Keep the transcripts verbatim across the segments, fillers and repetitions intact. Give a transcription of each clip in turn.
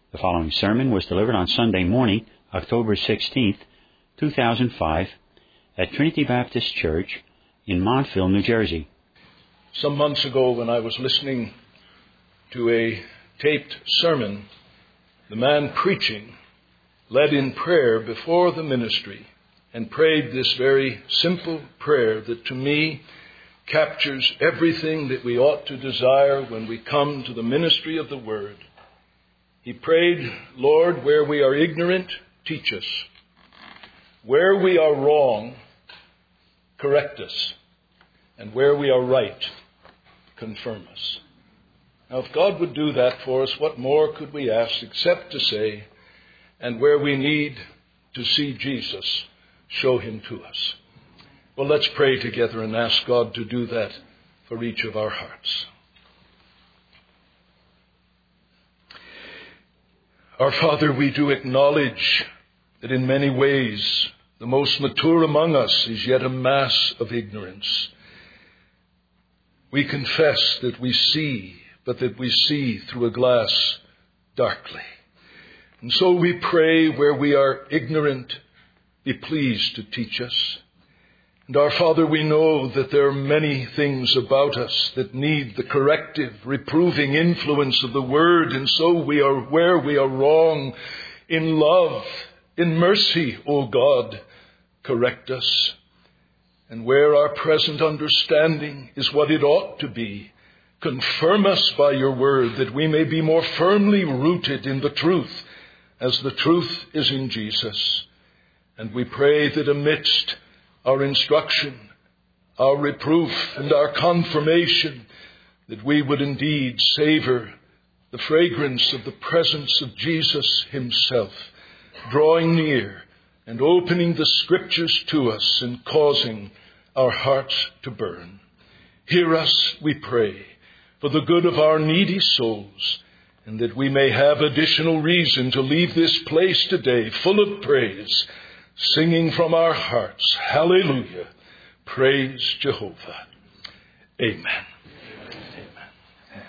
The following sermon was delivered on Sunday morning, October sixteenth, two thousand five, at Trinity Baptist Church in Montville, New Jersey. Some months ago, when I was listening to a taped sermon, the man preaching led in prayer before the ministry and prayed this very simple prayer that to me captures everything that we ought to desire when we come to the ministry of the Word. He prayed, "Lord, where we are ignorant, teach us. Where we are wrong, correct us. And where we are right, confirm us." Now, if God would do that for us, what more could we ask except to say, "And where we need to see Jesus, show him to us." Well, let's pray together and ask God to do that for each of our hearts. Our Father, we do acknowledge that in many ways the most mature among us is yet a mass of ignorance. We confess that we see, but that we see through a glass darkly. And so we pray, where we are ignorant, be pleased to teach us. And our Father, we know that there are many things about us that need the corrective, reproving influence of the Word. And so we are where we are wrong, in love, in mercy, O God, correct us. And where our present understanding is what it ought to be, confirm us by your Word, that we may be more firmly rooted in the truth, as the truth is in Jesus. And we pray that amidst our instruction, our reproof, and our confirmation, that we would indeed savor the fragrance of the presence of Jesus himself, drawing near and opening the Scriptures to us and causing our hearts to burn. Hear us, we pray, for the good of our needy souls, and that we may have additional reason to leave this place today full of praise, singing from our hearts, hallelujah, praise Jehovah. Amen. Amen.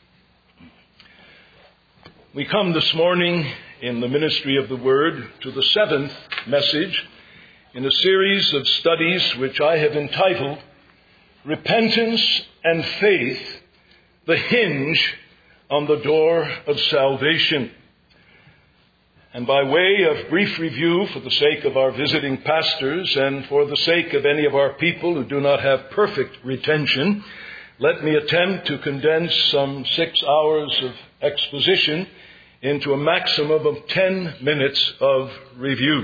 We come this morning in the ministry of the Word to the seventh message in a series of studies which I have entitled Repentance and Faith, the Hinge on the Door of Salvation. And by way of brief review, for the sake of our visiting pastors and for the sake of any of our people who do not have perfect retention, let me attempt to condense some six hours of exposition into a maximum of ten minutes of review.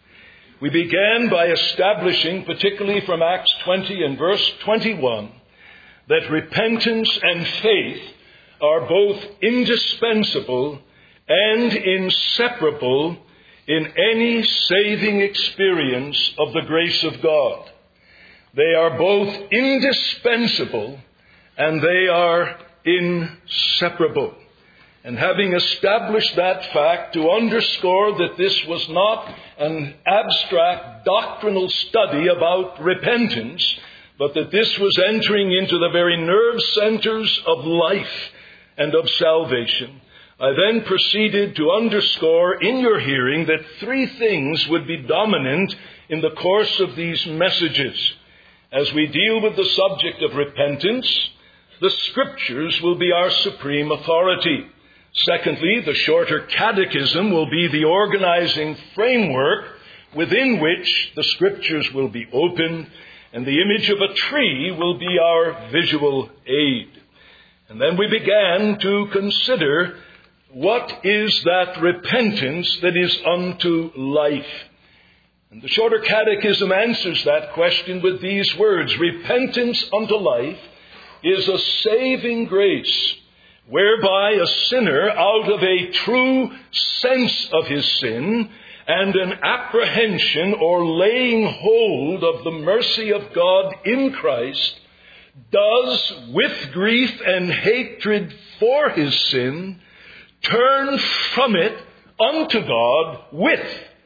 We began by establishing, particularly from Acts twenty and verse twenty-one, that repentance and faith are both indispensable and inseparable in any saving experience of the grace of God. They are both indispensable and they are inseparable. And having established that fact, to underscore that this was not an abstract doctrinal study about repentance, but that this was entering into the very nerve centers of life and of salvation, I then proceeded to underscore in your hearing that three things would be dominant in the course of these messages. As we deal with the subject of repentance, the Scriptures will be our supreme authority. Secondly, the shorter catechism will be the organizing framework within which the Scriptures will be opened, and the image of a tree will be our visual aid. And then we began to consider, what is that repentance that is unto life? And the shorter catechism answers that question with these words: repentance unto life is a saving grace, whereby a sinner, out of a true sense of his sin and an apprehension or laying hold of the mercy of God in Christ, does, with grief and hatred for his sin, turn from it unto God with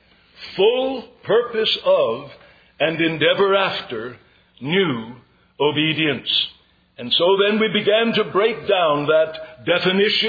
full purpose of and endeavor after new obedience. And so then we began to break down that definition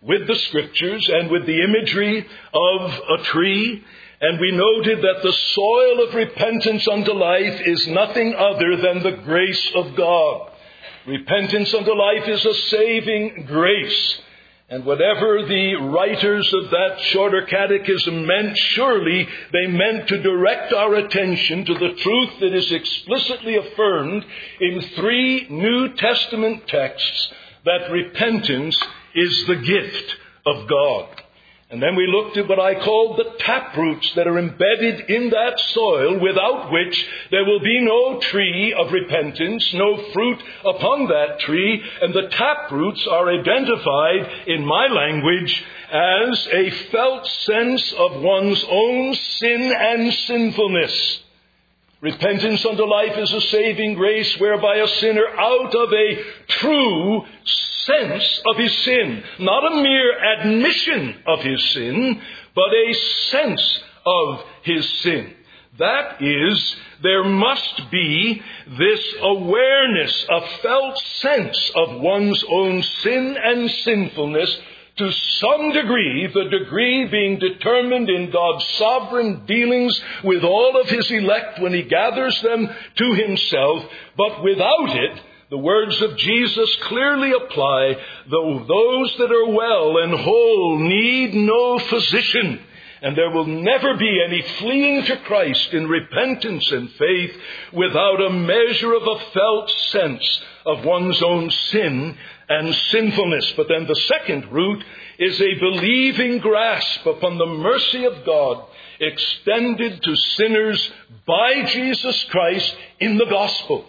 with the Scriptures and with the imagery of a tree. And we noted that the soil of repentance unto life is nothing other than the grace of God. Repentance unto life is a saving grace. And whatever the writers of that shorter catechism meant, surely they meant to direct our attention to the truth that is explicitly affirmed in three New Testament texts, that repentance is the gift of God. And then we looked at what I called the taproots that are embedded in that soil, without which there will be no tree of repentance, no fruit upon that tree. And the taproots are identified in my language as a felt sense of one's own sin and sinfulness. Repentance unto life is a saving grace whereby a sinner, out of a true sense of his sin, not a mere admission of his sin, but a sense of his sin. That is, there must be this awareness, a felt sense of one's own sin and sinfulness, to some degree, the degree being determined in God's sovereign dealings with all of his elect when he gathers them to himself. But without it, the words of Jesus clearly apply, though those that are well and whole need no physician. And there will never be any fleeing to Christ in repentance and faith without a measure of a felt sense of one's own sin and sinfulness. But then the second root is a believing grasp upon the mercy of God extended to sinners by Jesus Christ in the gospel.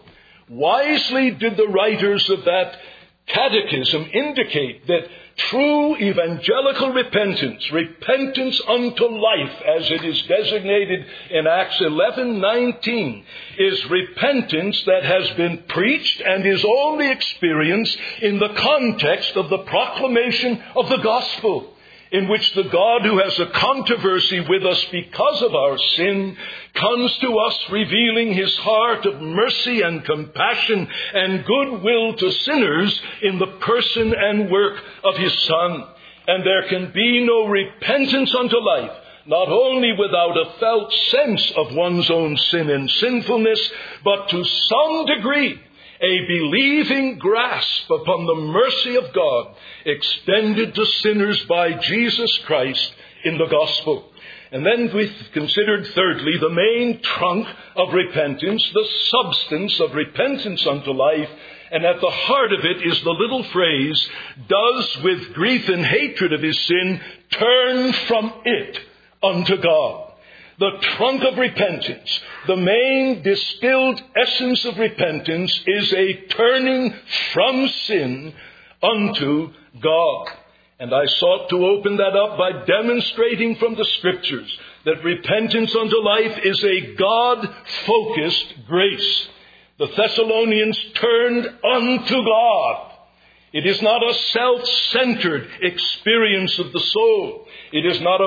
Wisely did the writers of that catechism indicate that true evangelical repentance, repentance unto life, as it is designated in Acts eleven nineteen, is repentance that has been preached and is only experienced in the context of the proclamation of the gospel, in which the God who has a controversy with us because of our sin comes to us revealing his heart of mercy and compassion and goodwill to sinners in the person and work of his Son. And there can be no repentance unto life, not only without a felt sense of one's own sin and sinfulness, but to some degree a believing grasp upon the mercy of God extended to sinners by Jesus Christ in the gospel. And then we considered thirdly the main trunk of repentance, the substance of repentance unto life. And at the heart of it is the little phrase, does with grief and hatred of his sin turn from it unto God. The trunk of repentance, the main distilled essence of repentance, is a turning from sin unto God. And I sought to open that up by demonstrating from the Scriptures that repentance unto life is a God-focused grace. The Thessalonians turned unto God. It is not a self-centered experience of the soul. It is not a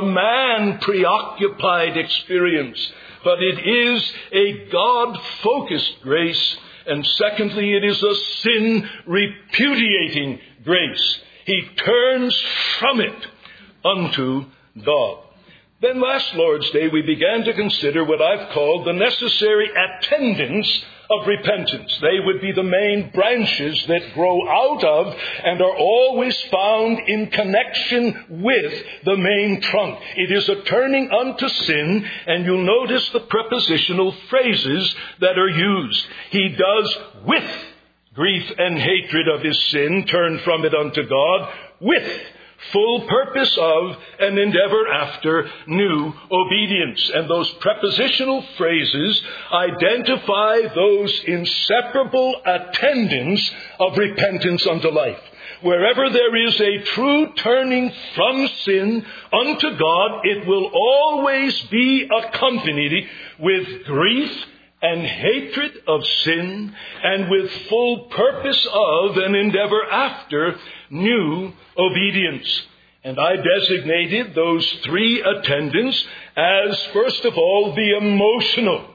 man-preoccupied experience, but it is a God-focused grace. And secondly, it is a sin-repudiating grace. He turns from it unto God. Then last Lord's Day, we began to consider what I've called the necessary attendants of repentance. They would be the main branches that grow out of and are always found in connection with the main trunk. It is a turning unto sin, and you'll notice the prepositional phrases that are used. He does with grief and hatred of his sin turn from it unto God, with full purpose of and endeavor after new obedience. And those prepositional phrases identify those inseparable attendants of repentance unto life. Wherever there is a true turning from sin unto God, it will always be accompanied with grief and hatred of sin, and with full purpose of and endeavor after new obedience. And I designated those three attendants as, first of all, the emotional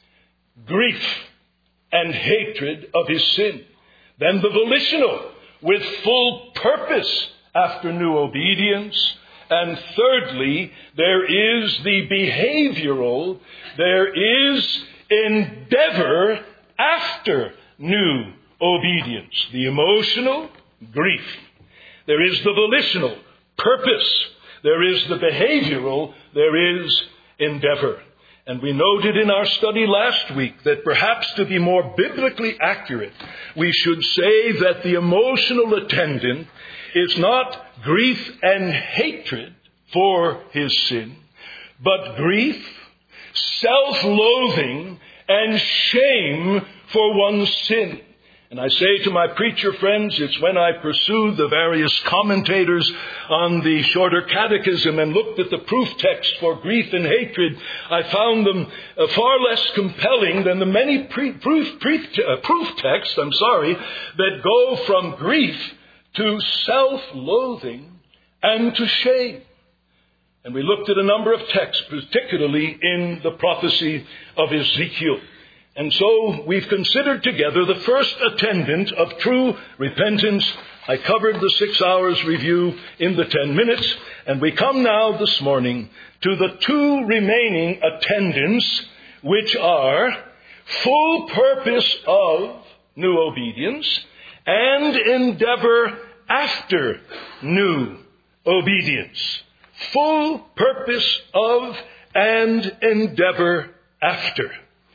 grief and hatred of his sin. Then the volitional, with full purpose after new obedience. And thirdly, there is the behavioral, there is endeavor after new obedience. The emotional, grief. There is the volitional, purpose. There is the behavioral, there is endeavor. And we noted in our study last week that perhaps to be more biblically accurate, we should say that the emotional attendant is not grief and hatred for his sin, but grief, self-loathing, and shame for one's sin. And I say to my preacher friends, it's when I pursued the various commentators on the shorter catechism and looked at the proof text for grief and hatred, I found them uh, far less compelling than the many pre- proof, pre- uh, proof texts, I'm sorry, that go from grief to self-loathing and to shame. And we looked at a number of texts, particularly in the prophecy of Ezekiel. And so we've considered together the first attendant of true repentance. I covered the six hours review in the ten minutes. And we come now this morning to the two remaining attendants, which are full purpose of new obedience and endeavor after new obedience. Full purpose of and endeavor after.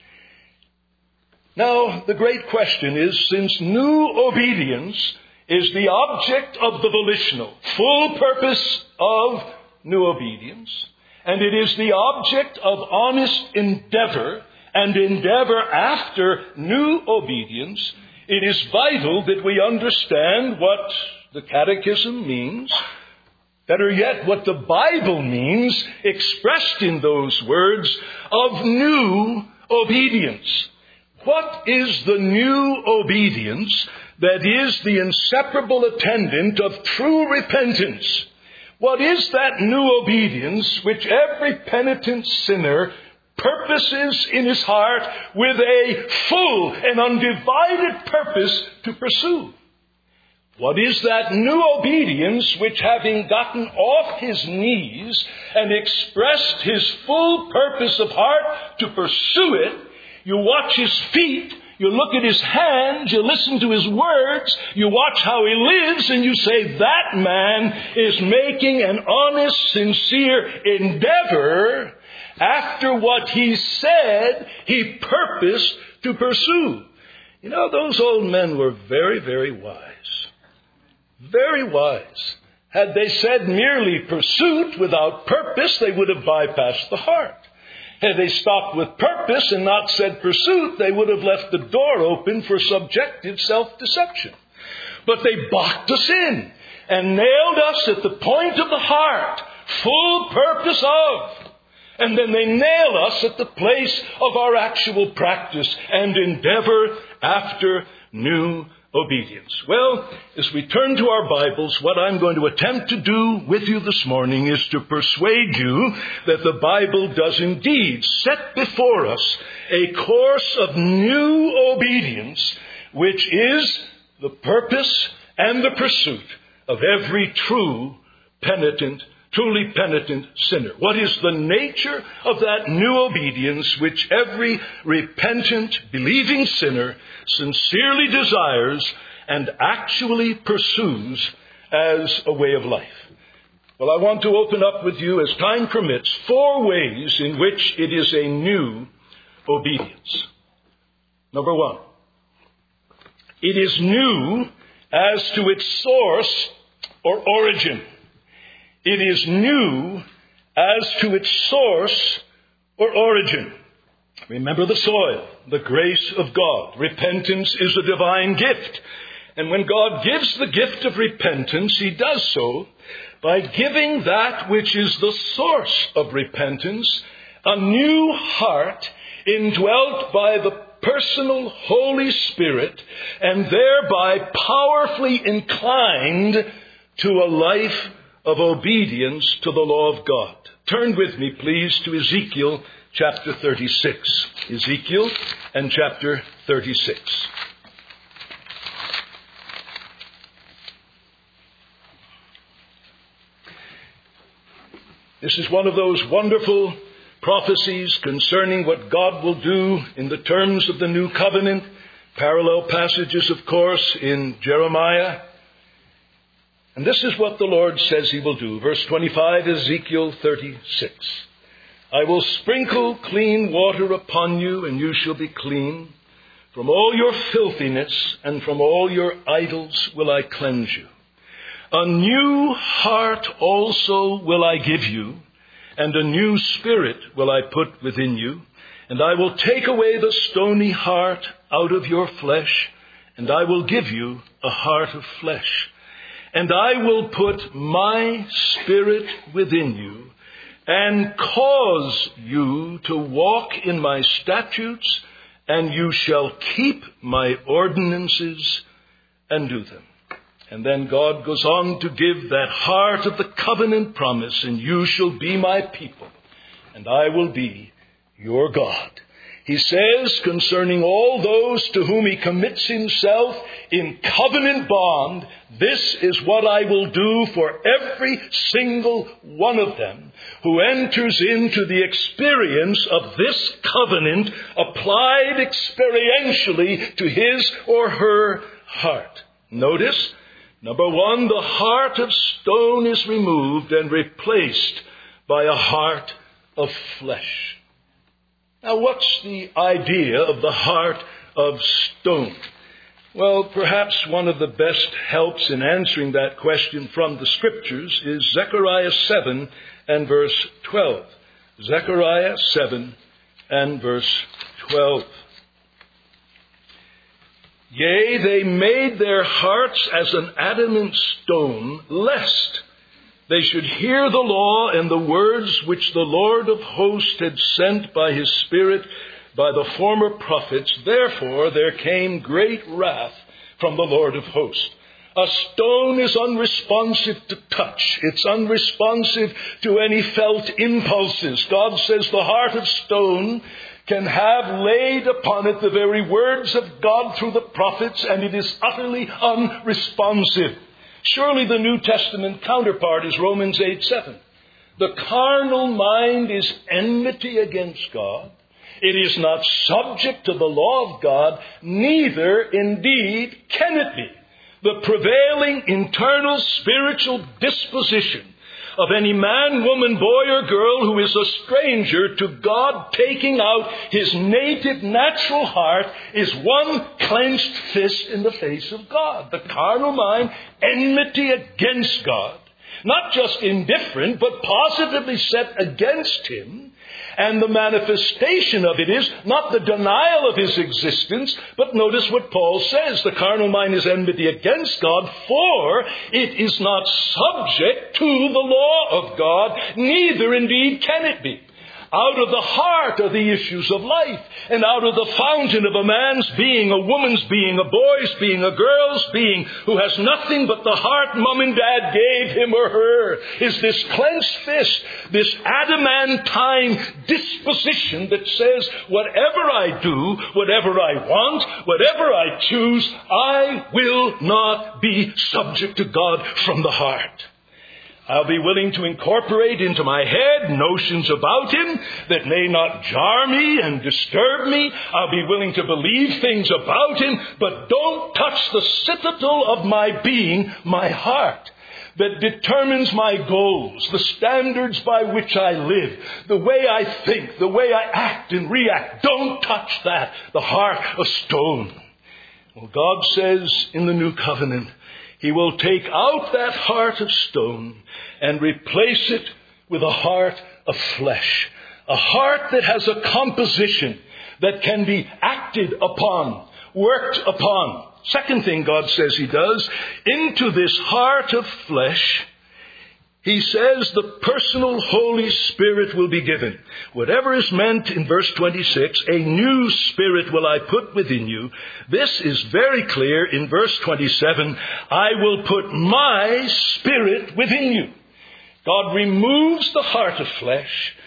Now, the great question is, since new obedience is the object of the volitional, full purpose of new obedience, and it is the object of honest endeavor and endeavor after new obedience, it is vital that we understand what the Catechism means, better yet, what the Bible means, expressed in those words of new obedience. What is the new obedience that is the inseparable attendant of true repentance? What is that new obedience which every penitent sinner purposes in his heart with a full and undivided purpose to pursue? What is that new obedience which, having gotten off his knees and expressed his full purpose of heart to pursue it, you watch his feet, you look at his hands, you listen to his words, you watch how he lives, and you say, that man is making an honest, sincere endeavor after what he said he purposed to pursue. You know, those old men were very, very wise. Very wise. Had they said merely pursuit without purpose, they would have bypassed the heart. Had they stopped with purpose and not said pursuit, they would have left the door open for subjective self-deception. But they boxed us in and nailed us at the point of the heart, full purpose of. And then they nail us at the place of our actual practice and endeavor after new obedience. Well, as we turn to our Bibles, what I'm going to attempt to do with you this morning is to persuade you that the Bible does indeed set before us a course of new obedience, which is the purpose and the pursuit of every true penitent, truly penitent sinner. What is the nature of that new obedience which every repentant, believing sinner sincerely desires and actually pursues as a way of life? Well, I want to open up with you, as time permits, four ways in which it is a new obedience. Number one, it is new as to its source or origin. It is new as to its source or origin. Remember the soil, the grace of God. Repentance is a divine gift. And when God gives the gift of repentance, He does so by giving that which is the source of repentance, a new heart indwelt by the personal Holy Spirit, and thereby powerfully inclined to a life of obedience to the law of God. Turn with me, please, to Ezekiel chapter thirty-six. Ezekiel and chapter thirty-six. This is one of those wonderful prophecies concerning what God will do in the terms of the new covenant. Parallel passages, of course, in Jeremiah. And this is what the Lord says he will do. Verse twenty-five, Ezekiel thirty-six. I will sprinkle clean water upon you, and you shall be clean. From all your filthiness and from all your idols will I cleanse you. A new heart also will I give you, and a new spirit will I put within you. And I will take away the stony heart out of your flesh, and I will give you a heart of flesh. And I will put my spirit within you, and cause you to walk in my statutes, and you shall keep my ordinances and do them. And then God goes on to give that heart of the covenant promise, and you shall be my people, and I will be your God. He says concerning all those to whom he commits himself in covenant bond, this is what I will do for every single one of them who enters into the experience of this covenant applied experientially to his or her heart. Notice, number one, the heart of stone is removed and replaced by a heart of flesh. Now, what's the idea of the heart of stone? Well, perhaps one of the best helps in answering that question from the Scriptures is Zechariah seven and verse twelve. Zechariah seven and verse twelve. Yea, they made their hearts as an adamant stone, lest they should hear the law and the words which the Lord of hosts had sent by his Spirit by the former prophets. Therefore there came great wrath from the Lord of hosts. A stone is unresponsive to touch. It's unresponsive to any felt impulses. God says the heart of stone can have laid upon it the very words of God through the prophets, and it is utterly unresponsive. Surely the New Testament counterpart is Romans eight seven. The carnal mind is enmity against God. It is not subject to the law of God, neither indeed can it be. The prevailing internal spiritual disposition of any man, woman, boy, or girl who is a stranger to God, taking out his native natural heart, is one clenched fist in the face of God. The carnal mind, enmity against God. Not just indifferent, but positively set against him. And the manifestation of it is not the denial of his existence, but notice what Paul says. The carnal mind is enmity against God, for it is not subject to the law of God, neither indeed can it be. Out of the heart are the issues of life, and out of the fountain of a man's being, a woman's being, a boy's being, a girl's being, who has nothing but the heart mom and dad gave him or her, is this clenched fist, this adamantine disposition that says, whatever I do, whatever I want, whatever I choose, I will not be subject to God from the heart. I'll be willing to incorporate into my head notions about him that may not jar me and disturb me. I'll be willing to believe things about him, but don't touch the citadel of my being, my heart, that determines my goals, the standards by which I live, the way I think, the way I act and react. Don't touch that, the heart of stone. Well, God says in the new covenant, he will take out that heart of stone and replace it with a heart of flesh. A heart that has a composition that can be acted upon, worked upon. Second thing God says he does, into this heart of flesh, he says the personal Holy Spirit will be given. Whatever is meant in verse twenty-six, a new spirit will I put within you. This is very clear in verse twenty-seven. I will put my spirit within you. God removes the heart of flesh,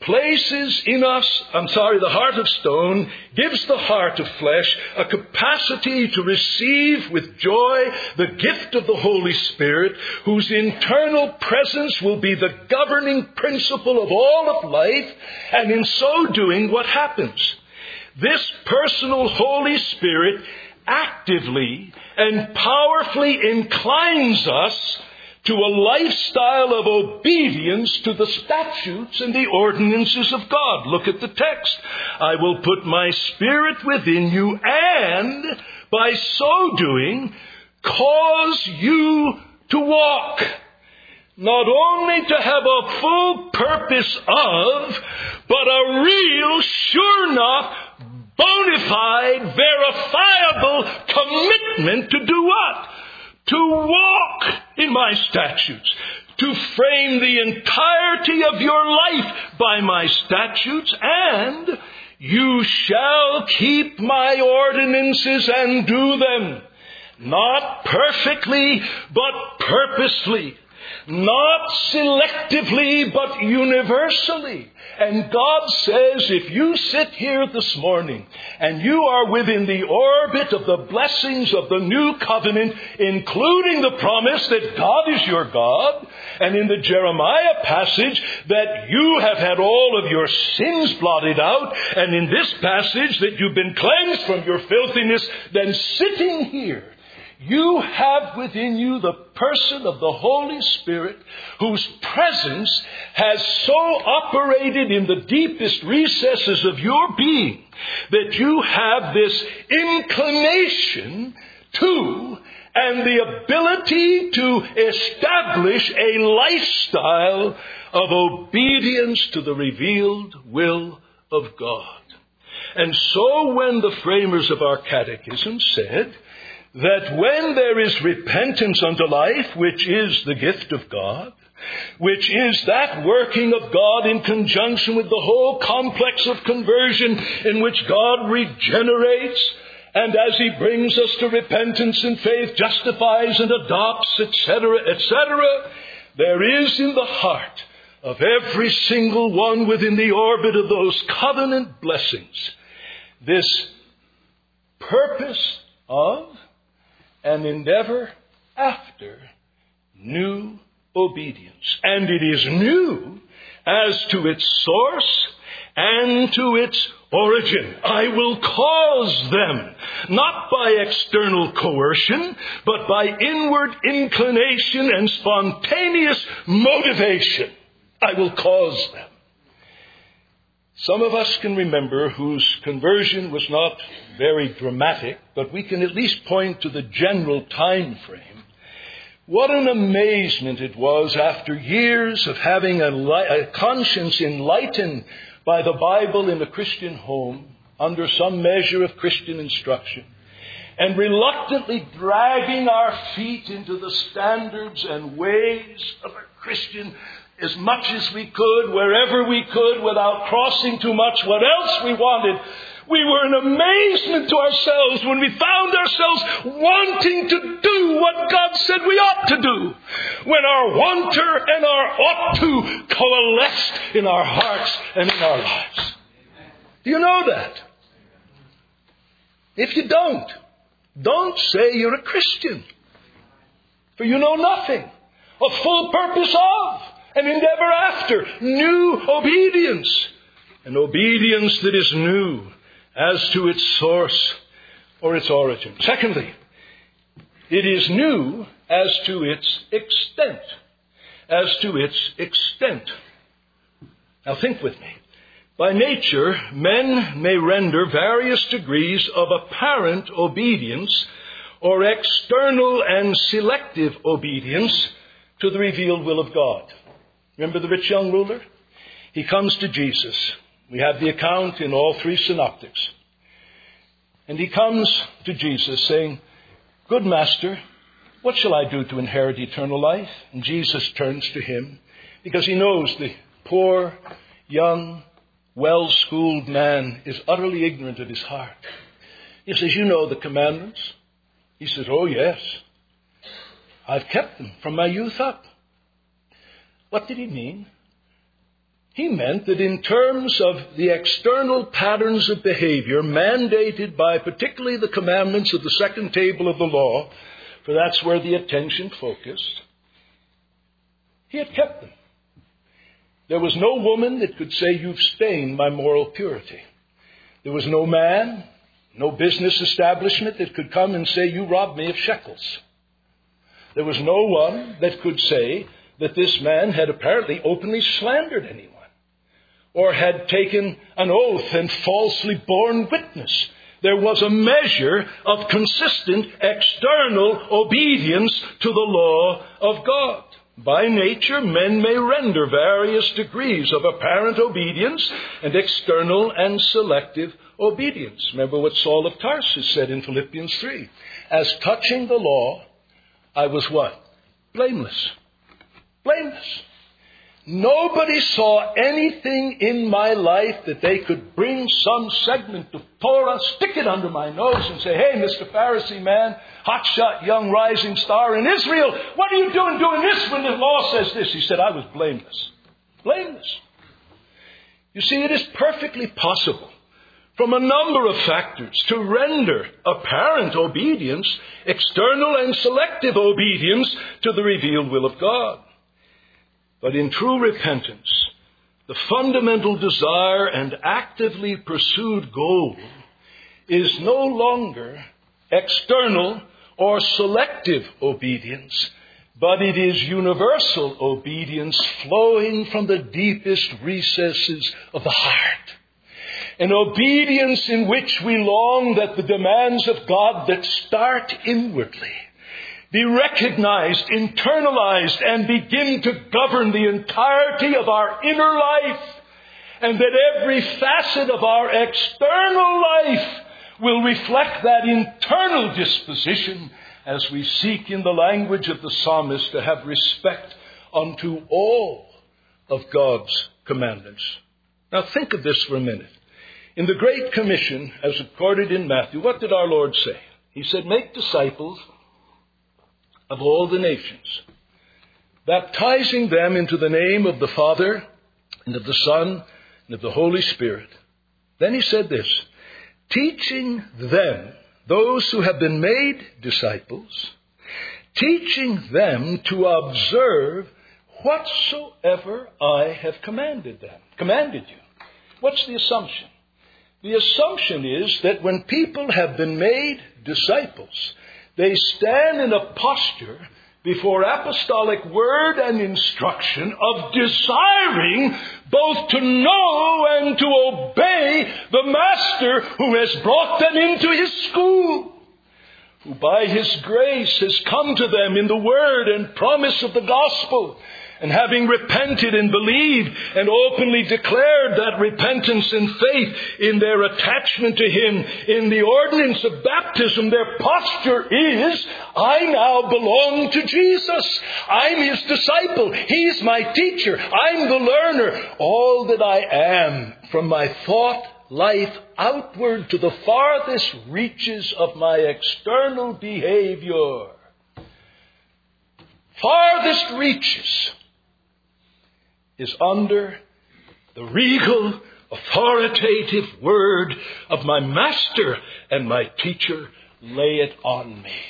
places in us, I'm sorry, the heart of stone gives the heart of flesh a capacity to receive with joy the gift of the Holy Spirit, whose internal presence will be the governing principle of all of life. And in so doing, what happens? This personal Holy Spirit actively and powerfully inclines us to a lifestyle of obedience to the statutes and the ordinances of God. Look at the text. I will put my Spirit within you, and by so doing, cause you to walk. Not only to have a full purpose of, but a real, sure enough, bona fide, verifiable commitment to do what? To walk in my statutes, to frame the entirety of your life by my statutes, and you shall keep my ordinances and do them, not perfectly, but purposely, not selectively, but universally. And God says, if you sit here this morning and you are within the orbit of the blessings of the new covenant, including the promise that God is your God, and in the Jeremiah passage that you have had all of your sins blotted out, and in this passage that you've been cleansed from your filthiness, then sitting here, you have within you the person of the Holy Spirit, whose presence has so operated in the deepest recesses of your being that you have this inclination to and the ability to establish a lifestyle of obedience to the revealed will of God. And so when the framers of our catechism said that when there is repentance unto life, which is the gift of God, which is that working of God in conjunction with the whole complex of conversion in which God regenerates, and as He brings us to repentance and faith, justifies and adopts, et cetera, et cetera, there is in the heart of every single one within the orbit of those covenant blessings this purpose of an endeavor after new obedience. And it is new as to its source and to its origin. I will cause them, not by external coercion, but by inward inclination and spontaneous motivation. I will cause them. Some of us can remember whose conversion was not very dramatic, but we can at least point to the general time frame. What an amazement it was after years of having a, li- a conscience enlightened by the Bible in a Christian home, under some measure of Christian instruction, and reluctantly dragging our feet into the standards and ways of a Christian as much as we could, wherever we could, without crossing too much what else we wanted. We were in amazement to ourselves when we found ourselves wanting to do what God said we ought to do, when our wanter and our ought to coalesced in our hearts and in our lives. Do you know that? If you don't, don't say you're a Christian, for you know nothing of full purpose of an endeavor after new obedience, an obedience that is new as to its source or its origin. Secondly, it is new as to its extent. As to its extent. Now think with me. By nature, men may render various degrees of apparent obedience or external and selective obedience to the revealed will of God. Remember the rich young ruler? He comes to Jesus. We have the account in all three synoptics. And he comes to Jesus saying, "Good master, what shall I do to inherit eternal life?" And Jesus turns to him because he knows the poor, young, well-schooled man is utterly ignorant of his heart. He says, "You know the commandments?" He says, "Oh, yes. I've kept them from my youth up." What did he mean? He meant that in terms of the external patterns of behavior mandated by particularly the commandments of the second table of the law, for that's where the attention focused, he had kept them. There was no woman that could say, "You've stained my moral purity." There was no man, no business establishment that could come and say, "You robbed me of shekels." There was no one that could say that this man had apparently openly slandered anyone, or had taken an oath and falsely borne witness. There was a measure of consistent external obedience to the law of God. By nature, men may render various degrees of apparent obedience and external and selective obedience. Remember what Saul of Tarsus said in Philippians three. As touching the law, I was what? Blameless. Blameless. Nobody saw anything in my life that they could bring some segment of Torah, stick it under my nose and say, "Hey, Mister Pharisee man, hotshot young rising star in Israel, what are you doing doing this when the law says this?" He said, "I was blameless." Blameless. You see, it is perfectly possible from a number of factors to render apparent obedience, external and selective obedience to the revealed will of God. But in true repentance, the fundamental desire and actively pursued goal is no longer external or selective obedience, but it is universal obedience flowing from the deepest recesses of the heart. An obedience in which we long that the demands of God that start inwardly be recognized, internalized, and begin to govern the entirety of our inner life, and that every facet of our external life will reflect that internal disposition as we seek, in the language of the psalmist, to have respect unto all of God's commandments. Now think of this for a minute. In the Great Commission, as recorded in Matthew, what did our Lord say? He said, "Make disciples of all the nations, baptizing them into the name of the Father and of the Son and of the Holy Spirit." Then he said this, "Teaching them," those who have been made disciples, "teaching them to observe whatsoever I have commanded them." Commanded you. What's the assumption? The assumption is that when people have been made disciples, they stand in a posture before apostolic word and instruction of desiring both to know and to obey the Master who has brought them into his school, who by his grace has come to them in the word and promise of the gospel. And having repented and believed and openly declared that repentance and faith in their attachment to him in the ordinance of baptism, their posture is, "I now belong to Jesus. I'm his disciple. He's my teacher. I'm the learner. All that I am, from my thought life outward to the farthest reaches of my external behavior." Farthest reaches is under the regal, authoritative word of my Master and my teacher. Lay it on me.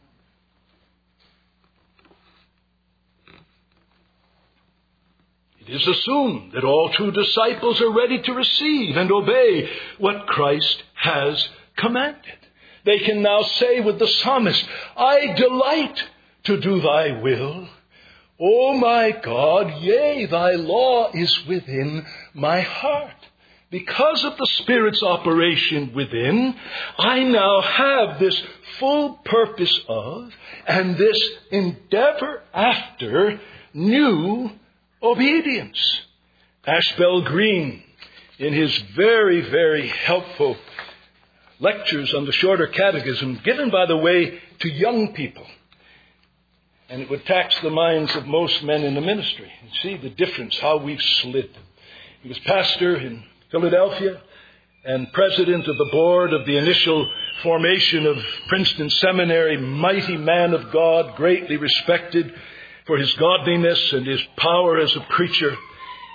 It is assumed that all true disciples are ready to receive and obey what Christ has commanded. They can now say with the psalmist, "I delight to do thy will. O my God, yea, thy law is within my heart." Because of the Spirit's operation within, I now have this full purpose of and this endeavor after new obedience. Ashbel Green, in his very, very helpful lectures on the Shorter Catechism, given, by the way, to young people, and it would tax the minds of most men in the ministry. You see the difference, how we've slid. He was pastor in Philadelphia and president of the board of the initial formation of Princeton Seminary. Mighty man of God, greatly respected for his godliness and his power as a preacher.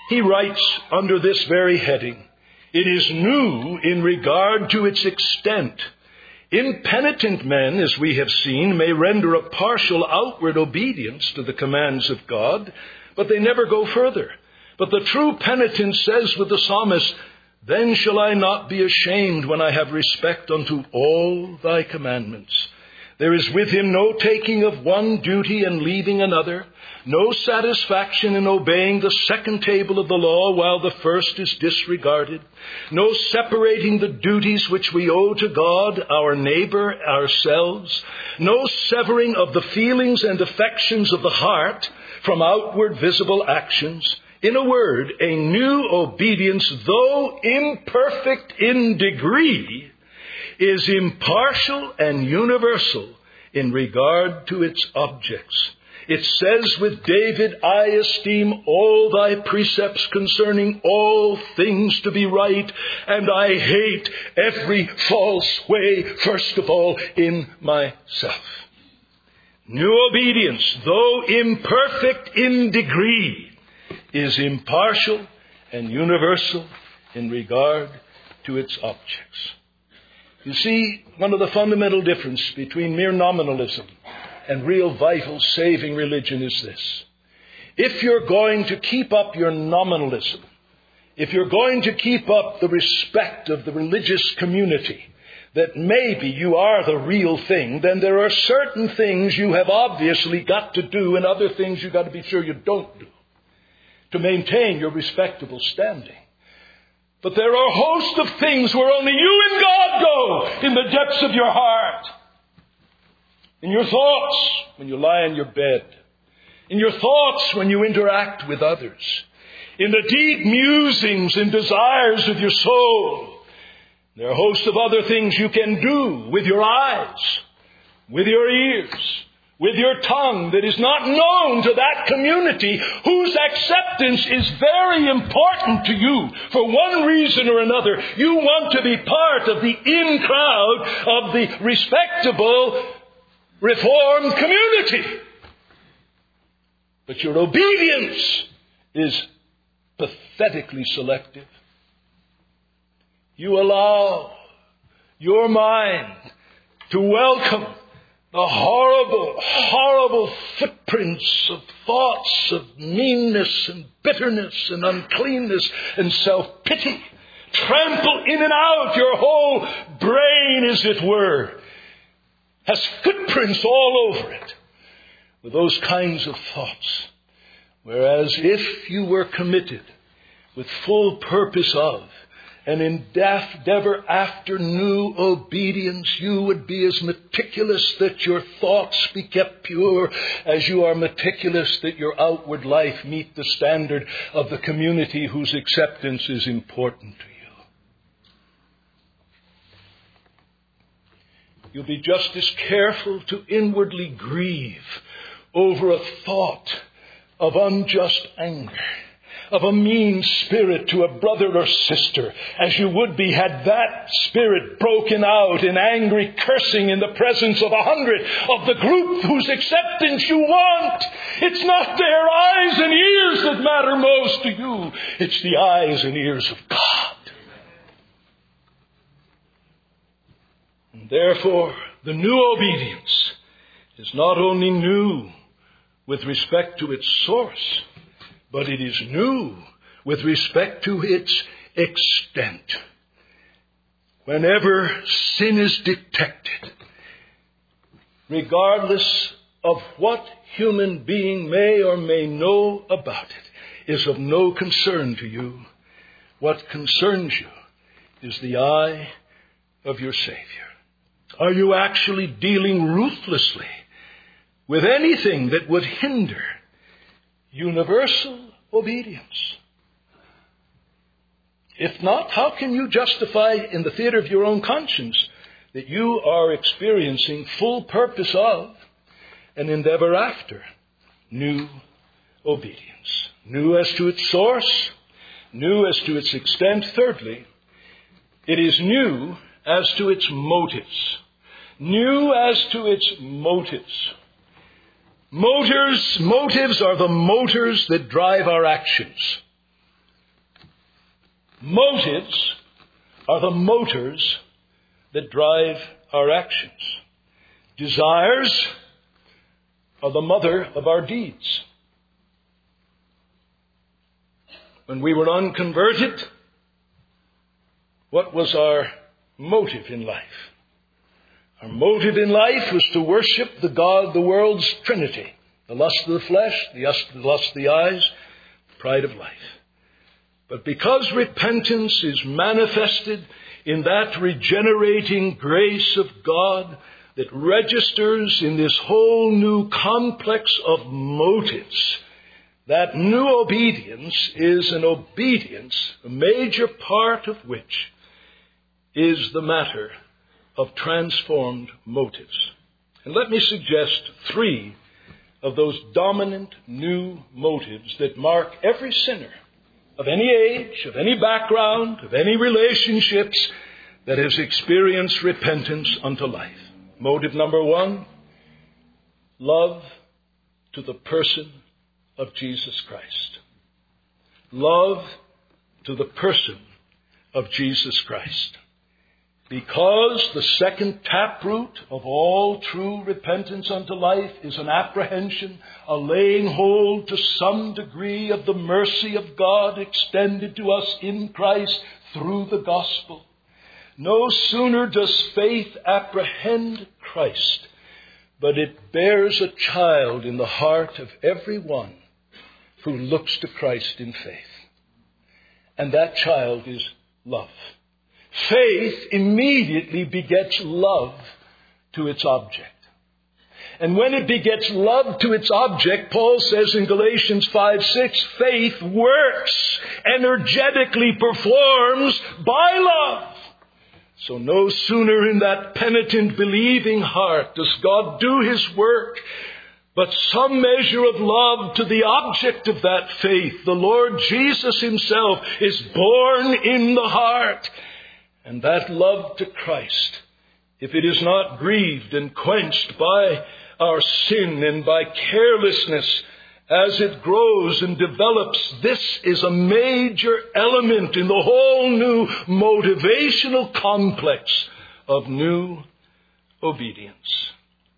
He writes under this very heading, "It is new in regard to its extent. Impenitent men, as we have seen, may render a partial outward obedience to the commands of God, but they never go further. But the true penitent says with the psalmist, 'Then shall I not be ashamed when I have respect unto all thy commandments.' There is with him no taking of one duty and leaving another, no satisfaction in obeying the second table of the law while the first is disregarded, no separating the duties which we owe to God, our neighbor, ourselves, no severing of the feelings and affections of the heart from outward visible actions. In a word, a new obedience, though imperfect in degree, is impartial and universal in regard to its objects. It says with David, 'I esteem all thy precepts concerning all things to be right, and I hate every false way, first of all, in myself.' New obedience, though imperfect in degree, is impartial and universal in regard to its objects." You see, one of the fundamental differences between mere nominalism and real vital saving religion is this. If you're going to keep up your nominalism, if you're going to keep up the respect of the religious community, that maybe you are the real thing, then there are certain things you have obviously got to do and other things you've got to be sure you don't do to maintain your respectable standing. But there are a host of things where only you and God go in the depths of your heart. In your thoughts when you lie in your bed. In your thoughts when you interact with others. In the deep musings and desires of your soul. There are a host of other things you can do with your eyes, with your ears, with your tongue that is not known to that community whose acceptance is very important to you. For one reason or another, you want to be part of the in crowd of the respectable Reformed community. But your obedience is pathetically selective. You allow your mind to welcome the horrible, horrible footprints of thoughts of meanness and bitterness and uncleanness and self-pity trample in and out. Your whole brain, as it were, has footprints all over it with those kinds of thoughts. Whereas if you were committed with full purpose of and endeavor after new obedience, you would be as meticulous that your thoughts be kept pure as you are meticulous that your outward life meet the standard of the community whose acceptance is important to you. You'll be just as careful to inwardly grieve over a thought of unjust anger, of a mean spirit to a brother or sister, as you would be had that spirit broken out in angry cursing in the presence of a hundred of the group whose acceptance you want. It's not their eyes and ears that matter most to you. It's the eyes and ears of God. And therefore, the new obedience is not only new with respect to its source, but it is new with respect to its extent. Whenever sin is detected, regardless of what human being may or may know about it, is of no concern to you. What concerns you is the eye of your Savior. Are you actually dealing ruthlessly with anything that would hinder universal obedience? If not, how can you justify in the theater of your own conscience that you are experiencing full purpose of and endeavor after new obedience? New as to its source, new as to its extent. Thirdly, it is new as to its motives. New as to its motives. Motors, motives are the motors that drive our actions. Motives are the motors that drive our actions. Desires are the mother of our deeds. When we were unconverted, what was our motive in life? Our motive in life was to worship the God, the world's Trinity. The lust of the flesh, the lust of the eyes, the pride of life. But because repentance is manifested in that regenerating grace of God that registers in this whole new complex of motives, that new obedience is an obedience, a major part of which is the matter of transformed motives. And let me suggest three of those dominant new motives that mark every sinner of any age, of any background, of any relationships that has experienced repentance unto life. Motive number one, love to the person of Jesus Christ. Love to the person of Jesus Christ. Because the second taproot of all true repentance unto life is an apprehension, a laying hold to some degree of the mercy of God extended to us in Christ through the gospel. No sooner does faith apprehend Christ, but it bears a child in the heart of every one who looks to Christ in faith. And that child is love. Faith immediately begets love to its object. And when it begets love to its object, Paul says in Galatians five six, faith works, energetically performs by love. So no sooner in that penitent, believing heart does God do His work, but some measure of love to the object of that faith, the Lord Jesus Himself, is born in the heart. And that love to Christ, if it is not grieved and quenched by our sin and by carelessness as it grows and develops, this is a major element in the whole new motivational complex of new obedience.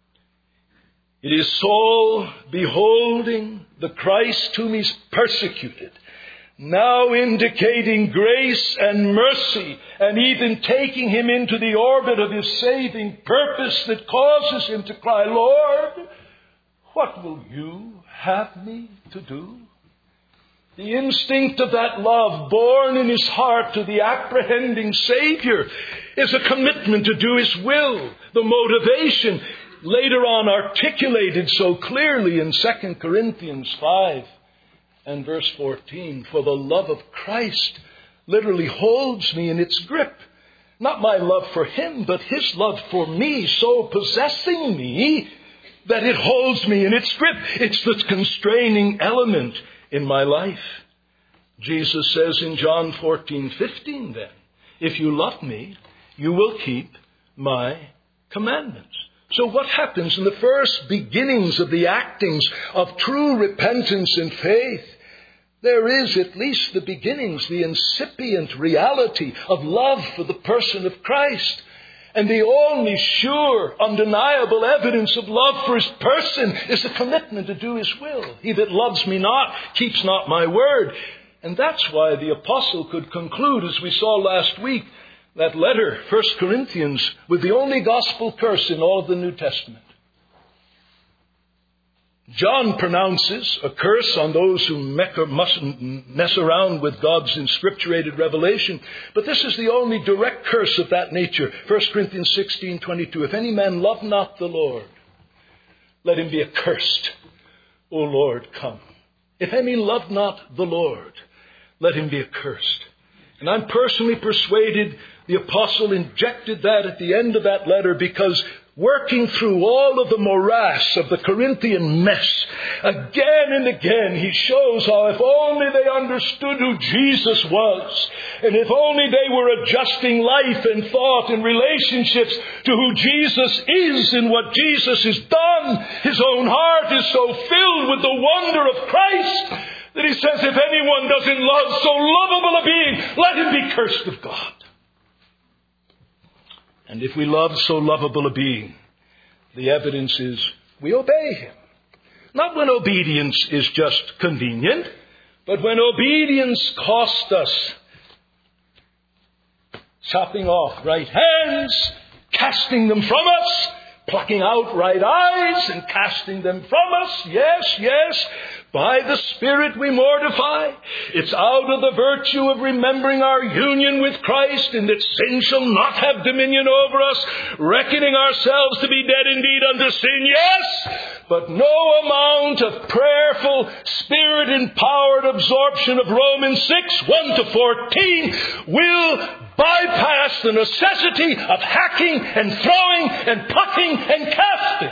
It is Saul beholding the Christ whom he's persecuted, now indicating grace and mercy, and even taking him into the orbit of His saving purpose that causes him to cry, Lord, what will you have me to do? The instinct of that love born in his heart to the apprehending Savior is a commitment to do His will. The motivation later on articulated so clearly in Second Corinthians five. And verse fourteen, for the love of Christ literally holds me in its grip. Not my love for Him, but His love for me, so possessing me that it holds me in its grip. It's the constraining element in my life. Jesus says in John fourteen fifteen then, if you love me, you will keep my commandments. So what happens in the first beginnings of the actings of true repentance and faith? There is at least the beginnings, the incipient reality of love for the person of Christ. And the only sure, undeniable evidence of love for His person is a commitment to do His will. He that loves me not keeps not my word. And that's why the apostle could conclude, as we saw last week, that letter, First Corinthians, with the only gospel curse in all of the New Testament. John pronounces a curse on those who mustn't mess around with God's inscripturated revelation. But this is the only direct curse of that nature. First Corinthians sixteen twenty-two. If any man love not the Lord, let him be accursed. O Lord, come. If any love not the Lord, let him be accursed. And I'm personally persuaded the apostle injected that at the end of that letter because working through all of the morass of the Corinthian mess, again and again he shows how if only they understood who Jesus was, and if only they were adjusting life and thought and relationships to who Jesus is and what Jesus has done, his own heart is so filled with the wonder of Christ that he says, if anyone doesn't love so lovable a being, let him be cursed of God. And if we love so lovable a being, the evidence is we obey him. Not when obedience is just convenient, but when obedience costs us chopping off right hands, casting them from us, plucking out right eyes and casting them from us. Yes, yes. By the Spirit we mortify. It's out of the virtue of remembering our union with Christ and that sin shall not have dominion over us, reckoning ourselves to be dead indeed unto sin. Yes, but no amount of prayerful, Spirit-empowered absorption of Romans six, one to fourteen will bypass the necessity of hacking and throwing and plucking and casting.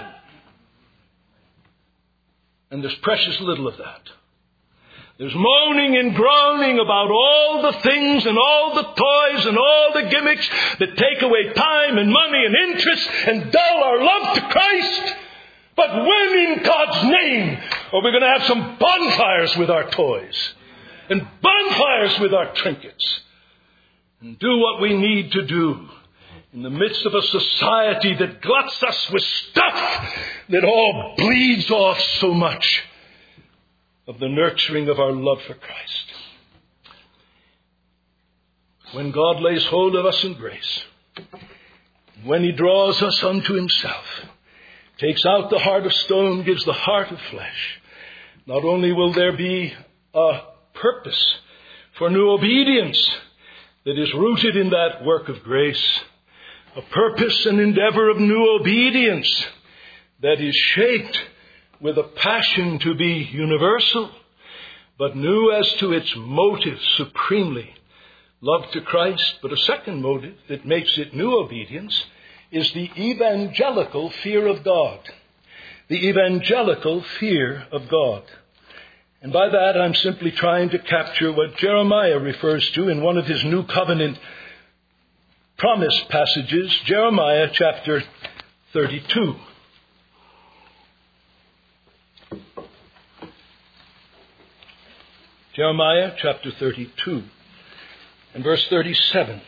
And there's precious little of that. There's moaning and groaning about all the things and all the toys and all the gimmicks that take away time and money and interest and dull our love to Christ. But when in God's name are we going to have some bonfires with our toys and bonfires with our trinkets and do what we need to do in the midst of a society that gluts us with stuff that all bleeds off so much of the nurturing of our love for Christ? When God lays hold of us in grace, when he draws us unto himself, takes out the heart of stone, gives the heart of flesh, not only will there be a purpose for new obedience that is rooted in that work of grace, a purpose and endeavor of new obedience that is shaped with a passion to be universal, but new as to its motive supremely, love to Christ. But a second motive that makes it new obedience is the evangelical fear of God. The evangelical fear of God. And by that I'm simply trying to capture what Jeremiah refers to in one of his New Covenant promise passages, Jeremiah chapter thirty-two. Jeremiah chapter thirty-two and verse thirty-seven.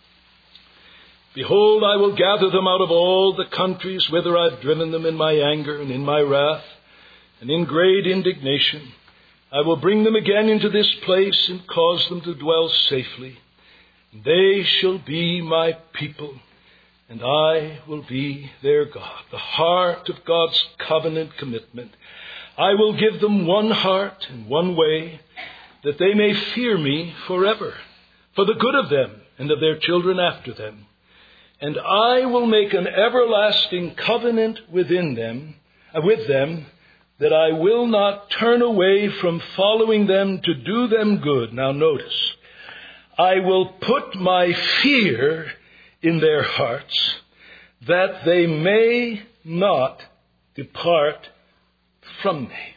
Behold, I will gather them out of all the countries whither I've driven them in my anger and in my wrath and in great indignation. I will bring them again into this place and cause them to dwell safely. They shall be my people, and I will be their God. The heart of God's covenant commitment. I will give them one heart and one way, that they may fear me forever, for the good of them and of their children after them. And I will make an everlasting covenant within them, uh, with them, that I will not turn away from following them to do them good. Now notice, I will put my fear in their hearts, that they may not depart from me.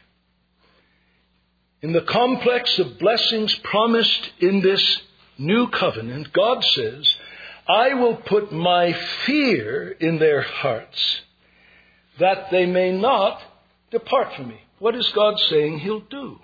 In the complex of blessings promised in this new covenant, God says, I will put my fear in their hearts, that they may not depart from me. What is God saying he'll do?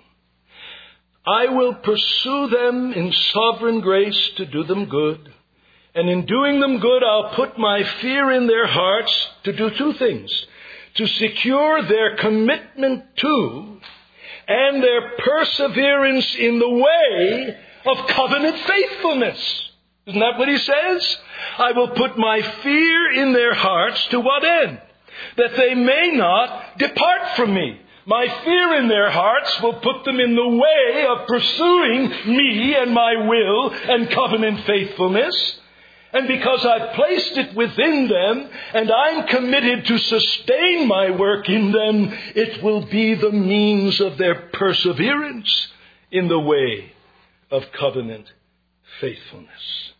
I will pursue them in sovereign grace to do them good. And in doing them good, I'll put my fear in their hearts to do two things. To secure their commitment to and their perseverance in the way of covenant faithfulness. Isn't that what he says? I will put my fear in their hearts to what end? That they may not depart from me. My fear in their hearts will put them in the way of pursuing me and my will and covenant faithfulness. And because I've placed it within them and I'm committed to sustain my work in them, it will be the means of their perseverance in the way of covenant faithfulness.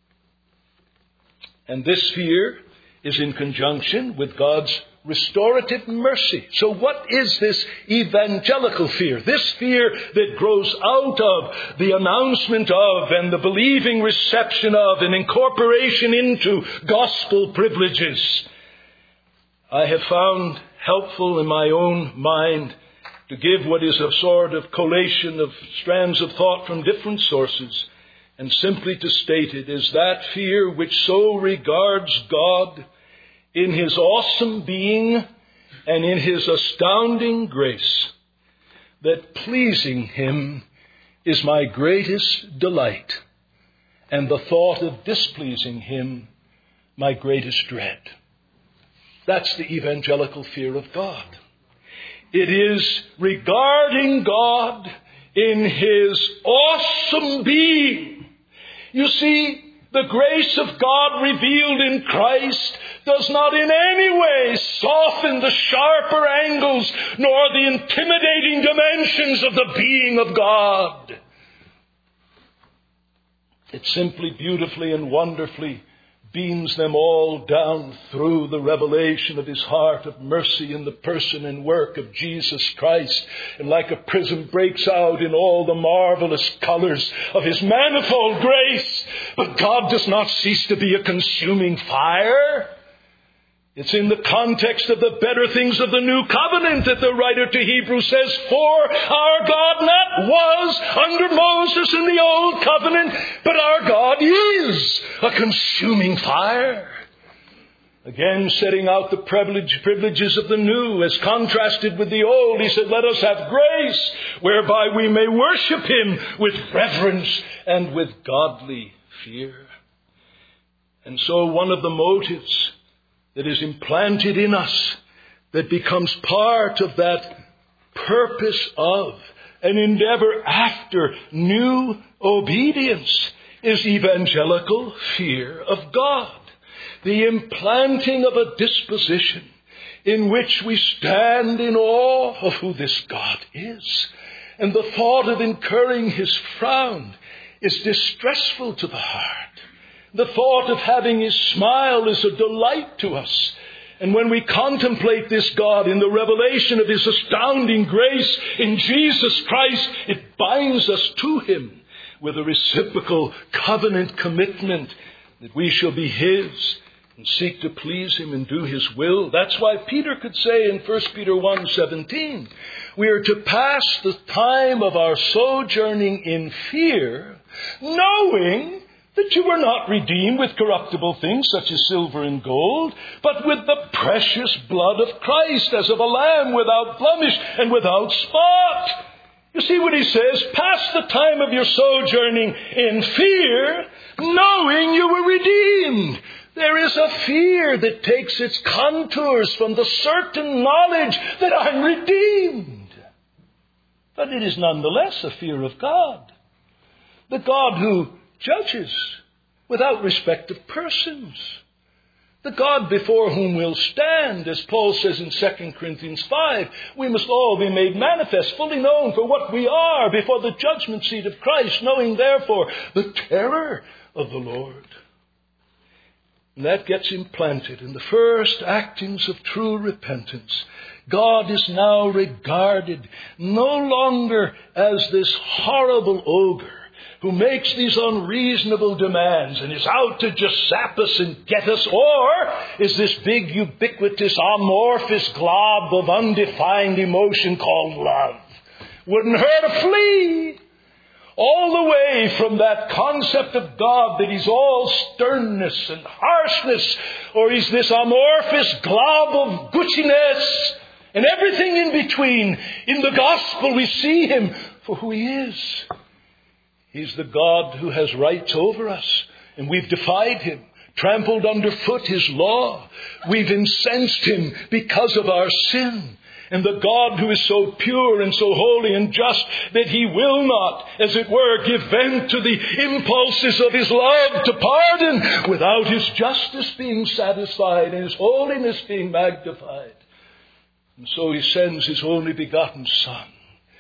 And this fear is in conjunction with God's restorative mercy. So what is this evangelical fear? This fear that grows out of the announcement of and the believing reception of and incorporation into gospel privileges. I have found helpful in my own mind To give what is a sort of collation of strands of thought from different sources, and simply to state it, is that fear which so regards God in His awesome being and in His astounding grace, that pleasing Him is my greatest delight, and the thought of displeasing Him my greatest dread. That's the evangelical fear of God. It is regarding God in His awesome being. You see, the grace of God revealed in Christ does not in any way soften the sharper angles nor the intimidating dimensions of the being of God. It simply beautifully and wonderfully beams them all down through the revelation of His heart of mercy in the person and work of Jesus Christ, and like a prism breaks out in all the marvelous colors of His manifold grace. But God does not cease to be a consuming fire. It's in the context of the better things of the new covenant that the writer to Hebrews says, "For our God not was under Moses in the old covenant, but our God is a consuming fire." Again, setting out the privilege, privileges of the new as contrasted with the old, He said, "Let us have grace whereby we may worship Him with reverence and with godly fear." And so one of the motives that is implanted in us, that becomes part of that purpose of an endeavor after new obedience, is evangelical fear of God. The implanting of a disposition in which we stand in awe of who this God is. And the thought of incurring His frown is distressful to the heart. The thought of having His smile is a delight to us. And when we contemplate this God in the revelation of His astounding grace in Jesus Christ, it binds us to Him with a reciprocal covenant commitment that we shall be His and seek to please Him and do His will. That's why Peter could say in First Peter one seventeen, we are to pass the time of our sojourning in fear, knowing that you were not redeemed with corruptible things such as silver and gold, but with the precious blood of Christ, as of a lamb without blemish and without spot. You see what he says? Pass the time of your sojourning in fear, knowing you were redeemed. There is a fear that takes its contours from the certain knowledge that I'm redeemed. But it is nonetheless a fear of God. The God who judges without respect of persons. The God before whom we'll stand, as Paul says in Second Corinthians five, we must all be made manifest, fully known for what we are before the judgment seat of Christ, knowing therefore the terror of the Lord. And that gets implanted in the first actings of true repentance. God is now regarded no longer as this horrible ogre who makes these unreasonable demands and is out to just sap us and get us, or is this big, ubiquitous, amorphous glob of undefined emotion called love. Wouldn't hurt a flea. All the way from that concept of God that He's all sternness and harshness, or He's this amorphous glob of gushiness, and everything in between. In the gospel we see Him for who He is. He's the God who has rights over us, and we've defied Him, trampled underfoot His law. We've incensed Him because of our sin. And the God who is so pure and so holy and just that He will not, as it were, give vent to the impulses of His love to pardon without His justice being satisfied and His holiness being magnified. And so He sends His only begotten Son.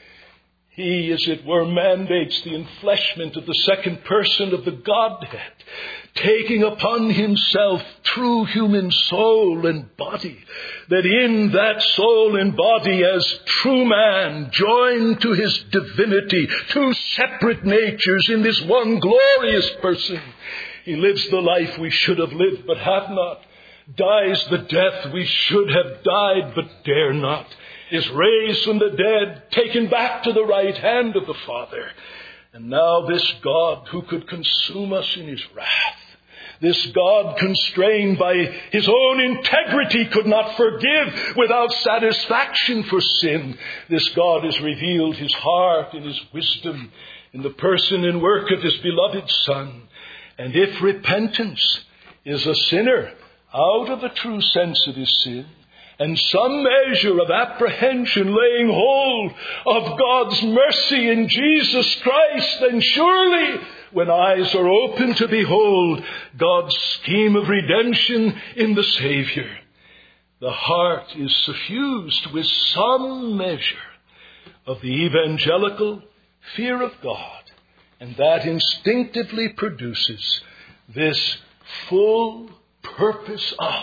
He, as it were, mandates the enfleshment of the second person of the Godhead, taking upon Himself true human soul and body, that in that soul and body as true man, joined to His divinity, two separate natures in this one glorious person, He lives the life we should have lived but have not, dies the death we should have died but dare not, is raised from the dead, taken back to the right hand of the Father. And now this God who could consume us in his wrath, this God constrained by his own integrity could not forgive without satisfaction for sin. This God has revealed his heart and his wisdom in the person and work of his beloved Son. And if repentance is a sinner out of a true sense of his sin, and some measure of apprehension laying hold of God's mercy in Jesus Christ, then surely, when eyes are open to behold God's scheme of redemption in the Savior, the heart is suffused with some measure of the evangelical fear of God, and that instinctively produces this full purpose of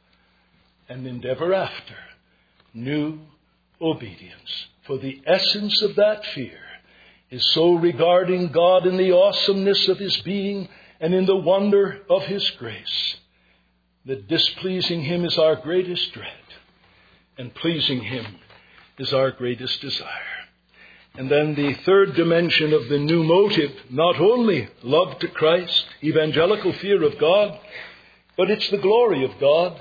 and endeavor after new obedience. For the essence of that fear is so regarding God in the awesomeness of his being and in the wonder of his grace, that displeasing him is our greatest dread, and pleasing him is our greatest desire. And then the third dimension of the new motive, not only love to Christ, evangelical fear of God, but it's the glory of God.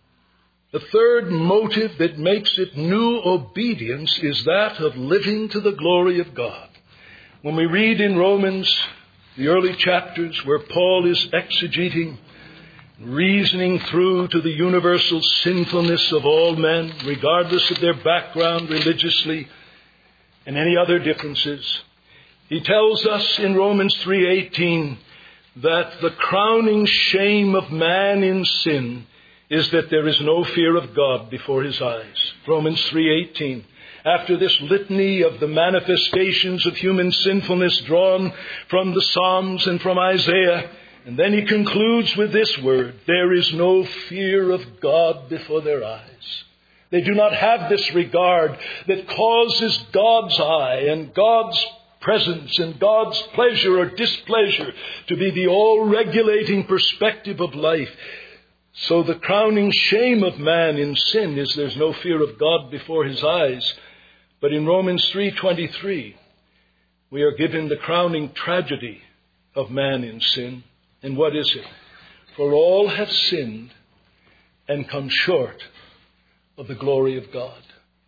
The third motive that makes it new obedience is that of living to the glory of God. When we read in Romans, the early chapters where Paul is exegeting, reasoning through to the universal sinfulness of all men, regardless of their background religiously and any other differences, he tells us in Romans three eighteen that the crowning shame of man in sin is that there is no fear of God before his eyes. Romans three eighteen. After this litany of the manifestations of human sinfulness drawn from the Psalms and from Isaiah, and then he concludes with this word: there is no fear of God before their eyes. They do not have this regard that causes God's eye and God's presence and God's pleasure or displeasure to be the all-regulating perspective of life. So the crowning shame of man in sin is there's no fear of God before his eyes. But in Romans three twenty-three, we are given the crowning tragedy of man in sin. And what is it? For all have sinned and come short of the glory of God.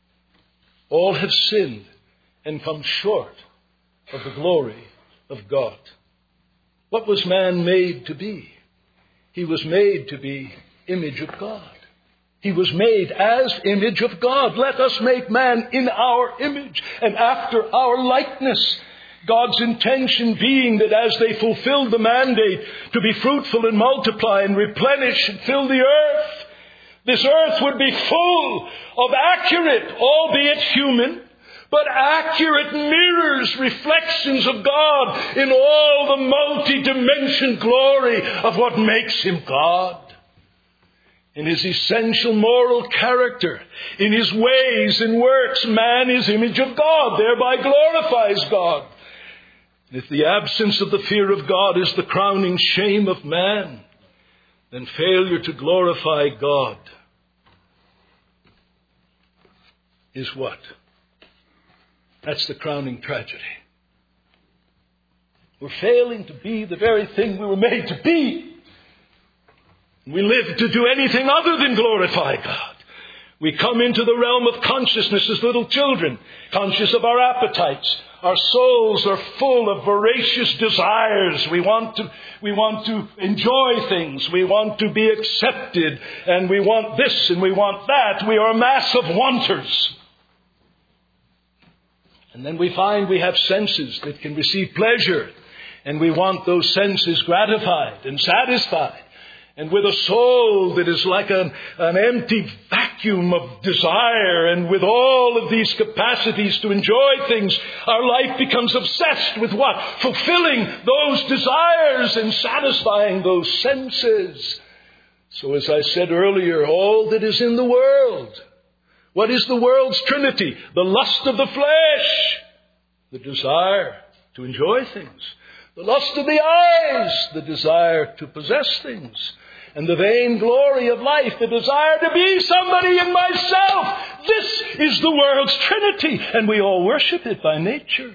All have sinned and come short of the glory of God. What was man made to be? He was made to be image of God. He was made as image of God. Let us make man in our image and after our likeness. God's intention being that as they fulfilled the mandate to be fruitful and multiply and replenish and fill the earth, this earth would be full of accurate, albeit human, but accurate mirrors, reflections of God in all the multi-dimensional glory of what makes him God. In his essential moral character, in his ways and works, man is image of God, thereby glorifies God. If the absence of the fear of God is the crowning shame of man, then failure to glorify God is what? That's the crowning tragedy. We're failing to be the very thing we were made to be. We live to do anything other than glorify God. We come into the realm of consciousness as little children, conscious of our appetites. Our souls are full of voracious desires. We want to, we want to enjoy things. We want to be accepted. And we want this and we want that. We are a mass of wanters. And then we find we have senses that can receive pleasure. And we want those senses gratified and satisfied. And with a soul that is like an, an empty vacuum of desire, and with all of these capacities to enjoy things, our life becomes obsessed with what? Fulfilling those desires and satisfying those senses. So as I said earlier, all that is in the world. What is the world's trinity? The lust of the flesh, the desire to enjoy things. The lust of the eyes, the desire to possess things. And the vain glory of life, the desire to be somebody in myself, This is the world's Trinity, and we all worship it by nature.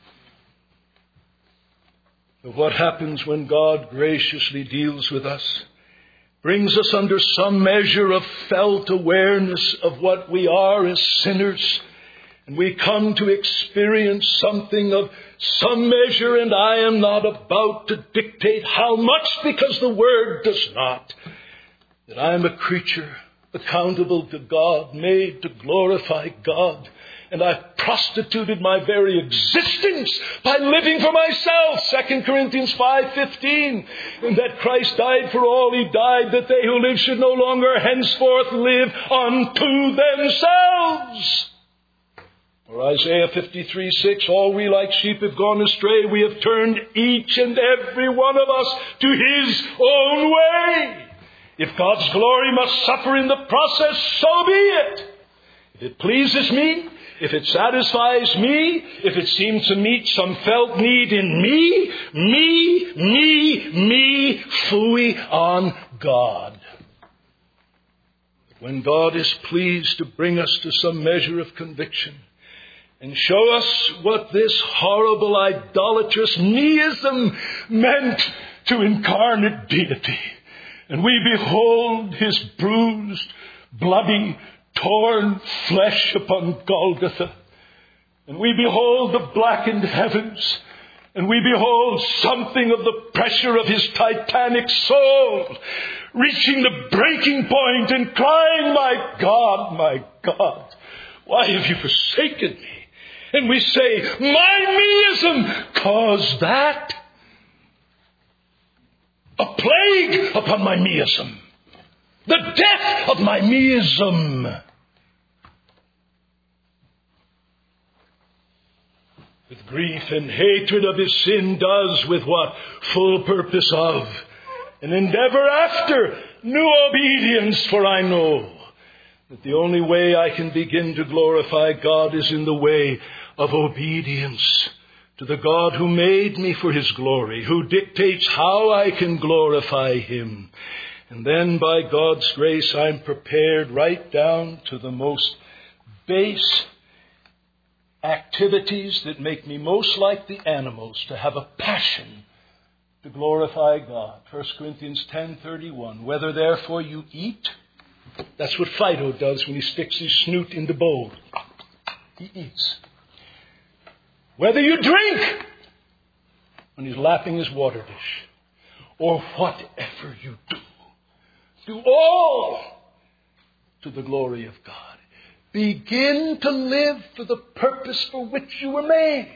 But what happens when God graciously deals with us, brings us under some measure of felt awareness of what we are as sinners, and we come to experience something of some measure, and I am not about to dictate how much, because the Word does not, that I am a creature accountable to God, made to glorify God. And I've prostituted my very existence by living for myself. Second Corinthians five fifteen. And that Christ died for all. He died that they who live should no longer henceforth live unto themselves. Or Isaiah fifty-three six. All we like sheep have gone astray. We have turned each and every one of us to his own way. If God's glory must suffer in the process, so be it. If it pleases me, if it satisfies me, if it seems to meet some felt need in me, me, me, me, phooey on God. When God is pleased to bring us to some measure of conviction and show us what this horrible idolatrous meism meant to incarnate deity, and we behold his bruised, bloody, torn flesh upon Golgotha, and we behold the blackened heavens, and we behold something of the pressure of his titanic soul reaching the breaking point and crying, my God, my God, why have you forsaken me? And we say, my meism caused that. A plague upon my meism. The death of my meism. With grief and hatred of his sin does with what? Full purpose of. And endeavor after new obedience, for I know that the only way I can begin to glorify God is in the way of obedience to the God who made me for his glory, who dictates how I can glorify him. And then by God's grace, I'm prepared right down to the most base activities that make me most like the animals to have a passion to glorify God. First Corinthians ten thirty-one. Whether therefore you eat, that's what Fido does when he sticks his snoot in the bowl. He eats. Whether you drink, when he's lapping his water dish, or whatever you do, do all to the glory of God. Begin to live for the purpose for which you were made.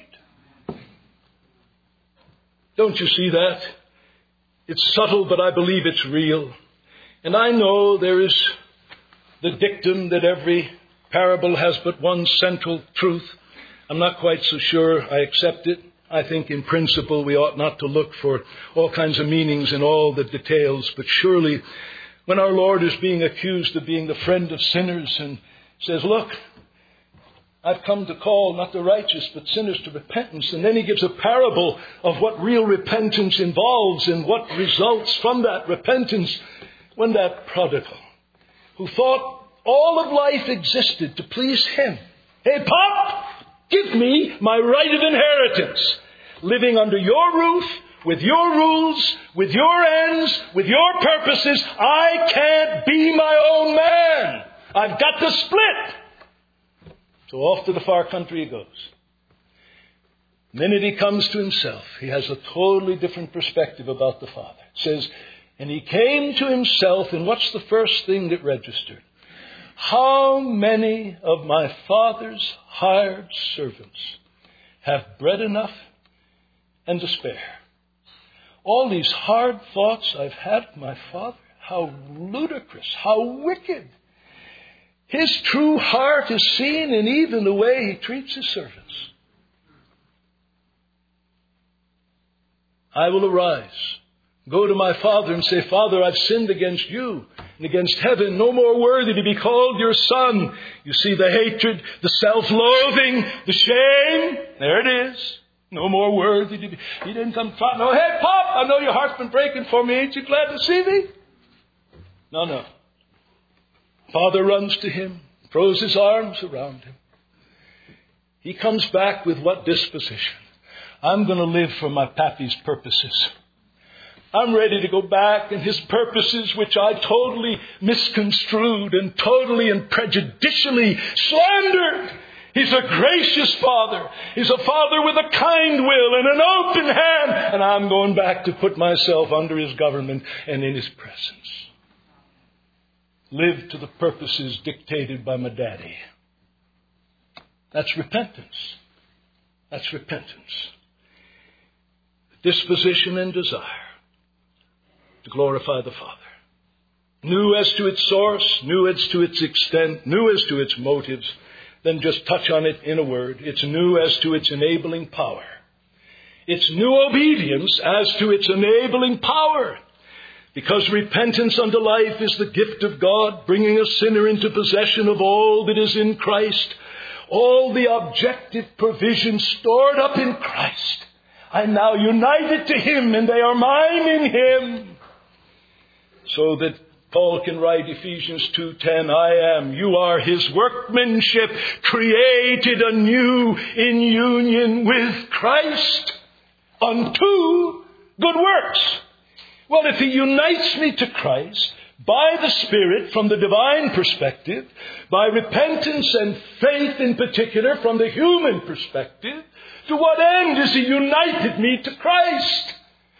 Don't you see that? It's subtle, but I believe it's real. And I know there is the dictum that every parable has but one central truth. I'm not quite so sure I accept it. I think in principle we ought not to look for all kinds of meanings in all the details. But surely when our Lord is being accused of being the friend of sinners and says, look, I've come to call not the righteous but sinners to repentance. And then he gives a parable of what real repentance involves and what results from that repentance. When that prodigal who thought all of life existed to please him. Hey, Pop! Give me my right of inheritance. Living under your roof, with your rules, with your ends, with your purposes, I can't be my own man. I've got to split. So off to the far country he goes. The minute he comes to himself, he has a totally different perspective about the Father. It says, and he came to himself, and what's the first thing that registered? How many of my father's hired servants have bread enough and to spare? All these hard thoughts I've had of my father, how ludicrous, how wicked. His true heart is seen in even the way he treats his servants. I will arise, go to my father and say, Father, I've sinned against you and against heaven, no more worthy to be called your son. You see the hatred, the self-loathing, the shame. There it is. No more worthy to be. He didn't come trotting. Oh, hey, Pop, I know your heart's been breaking for me. Ain't you glad to see me? No, no. Father runs to him, throws his arms around him. He comes back with what disposition? I'm going to live for my pappy's purposes. I'm ready to go back, and his purposes, which I totally misconstrued and totally and prejudicially slandered. He's a gracious father. He's a father with a kind will and an open hand. And I'm going back to put myself under his government and in his presence. Live to the purposes dictated by my daddy. That's repentance. That's repentance. Disposition and desire to glorify the Father. New as to its source, new as to its extent, new as to its motives. Then just touch on it in a word. It's new as to its enabling power. It's new obedience as to its enabling power. Because repentance unto life is the gift of God, bringing a sinner into possession of all that is in Christ. All the objective provisions stored up in Christ. I'm now united to him, and they are mine in him. So that Paul can write Ephesians two ten, I am, you are his workmanship, created anew in union with Christ unto good works. Well, if he unites me to Christ by the Spirit from the divine perspective, by repentance and faith in particular from the human perspective, to what end has he united me to Christ?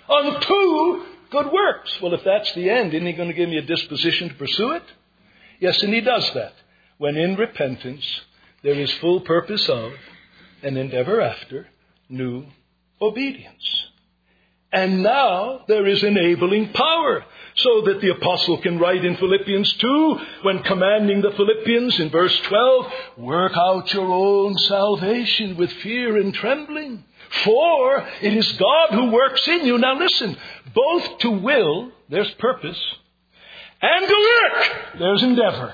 Unto good works. Well, if that's the end, isn't he going to give me a disposition to pursue it? Yes, and he does that. When in repentance, there is full purpose of and endeavor after new obedience. And now there is enabling power, so that the apostle can write in Philippians two, when commanding the Philippians in verse twelve, work out your own salvation with fear and trembling. For it is God who works in you. Now listen, both to will, there's purpose, and to work, there's endeavor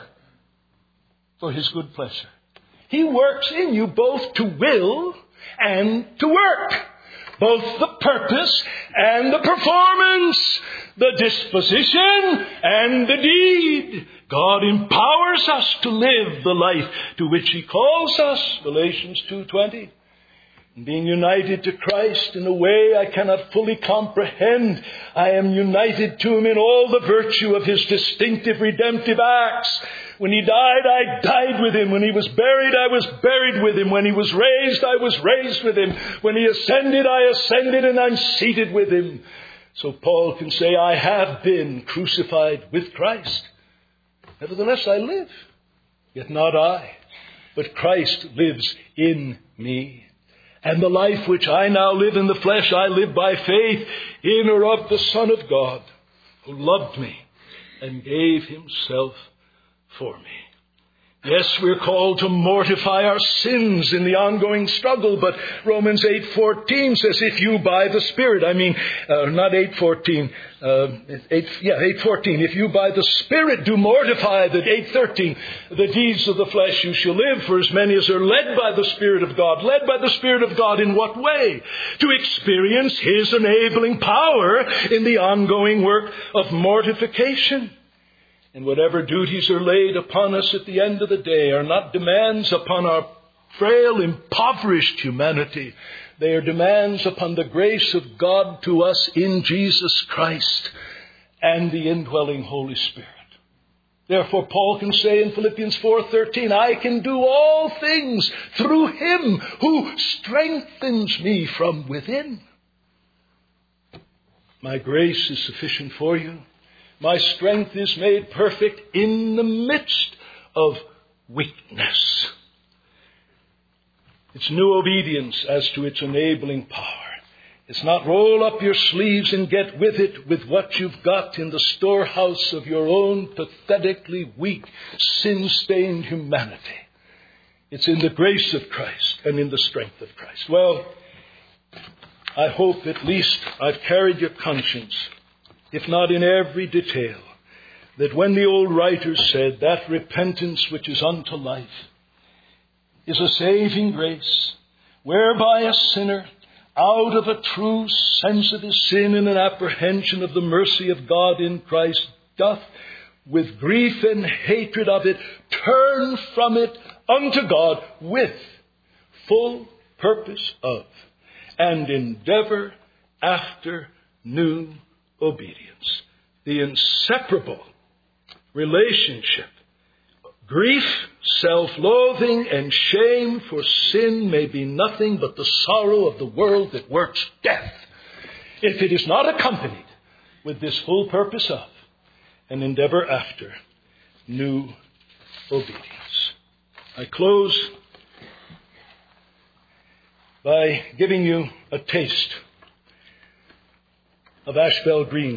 for his good pleasure. He works in you both to will and to work. Both the purpose and the performance, the disposition and the deed. God empowers us to live the life to which he calls us. Galatians two twenty. Being united to Christ in a way I cannot fully comprehend, I am united to him in all the virtue of his distinctive redemptive acts. When he died, I died with him. When he was buried, I was buried with him. When he was raised, I was raised with him. When he ascended, I ascended, and I'm seated with him. So Paul can say, I have been crucified with Christ. Nevertheless, I live. Yet not I, but Christ lives in me. And the life which I now live in the flesh, I live by faith in or of the Son of God, who loved me and gave himself for me. Yes, we're called to mortify our sins in the ongoing struggle, but Romans eight fourteen says, if you by the Spirit, I mean, uh, not eight fourteen, uh, eight, yeah, eight fourteen, if you by the Spirit do mortify, the eight thirteen, the deeds of the flesh, you shall live, for as many as are led by the Spirit of God. Led by the Spirit of God in what way? To experience his enabling power in the ongoing work of mortification. And whatever duties are laid upon us at the end of the day are not demands upon our frail, impoverished humanity. They are demands upon the grace of God to us in Jesus Christ and the indwelling Holy Spirit. Therefore, Paul can say in Philippians four thirteen, I can do all things through him who strengthens me from within. My grace is sufficient for you. My strength is made perfect in the midst of weakness. It's new obedience as to its enabling power. It's not roll up your sleeves and get with it with what you've got in the storehouse of your own pathetically weak, sin-stained humanity. It's in the grace of Christ and in the strength of Christ. Well, I hope at least I've carried your conscience, if not in every detail, that when the old writers said that repentance which is unto life is a saving grace, whereby a sinner, out of a true sense of his sin and an apprehension of the mercy of God in Christ, doth with grief and hatred of it, turn from it unto God with full purpose of, and endeavor after new obedience. The inseparable relationship, grief, self-loathing, and shame for sin may be nothing but the sorrow of the world that works death, if it is not accompanied with this full purpose of, and endeavor after, new obedience. I close by giving you a taste of Ashbel Green.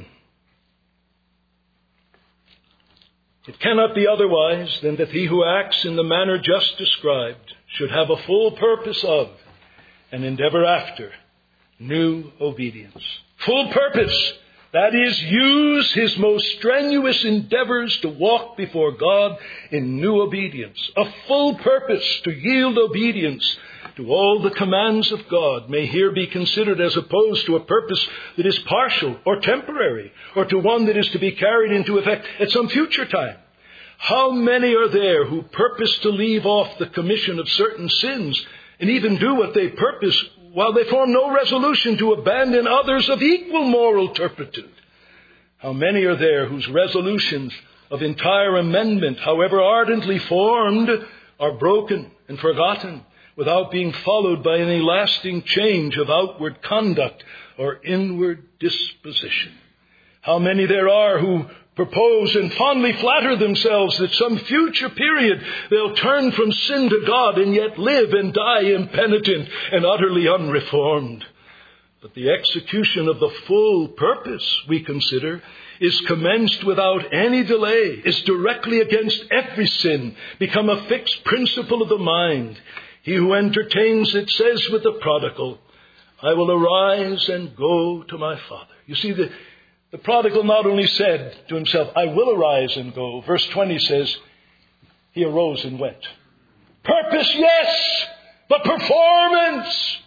It cannot be otherwise than that he who acts in the manner just described should have a full purpose of, and endeavor after, new obedience. Full purpose, that is, use his most strenuous endeavors to walk before God in new obedience. A full purpose to yield obedience to all the commands of God may here be considered as opposed to a purpose that is partial or temporary, or to one that is to be carried into effect at some future time. How many are there who purpose to leave off the commission of certain sins, and even do what they purpose, while they form no resolution to abandon others of equal moral turpitude? How many are there whose resolutions of entire amendment, however ardently formed, are broken and forgotten, without being followed by any lasting change of outward conduct or inward disposition? How many there are who propose and fondly flatter themselves that some future period they'll turn from sin to God and yet live and die impenitent and utterly unreformed? But the execution of the full purpose, we consider, is commenced without any delay, is directly against every sin, become a fixed principle of the mind. He who entertains it says with the prodigal, I will arise and go to my father. You see, the, the prodigal not only said to himself, I will arise and go. Verse twenty says, he arose and went. Purpose, yes, but performance.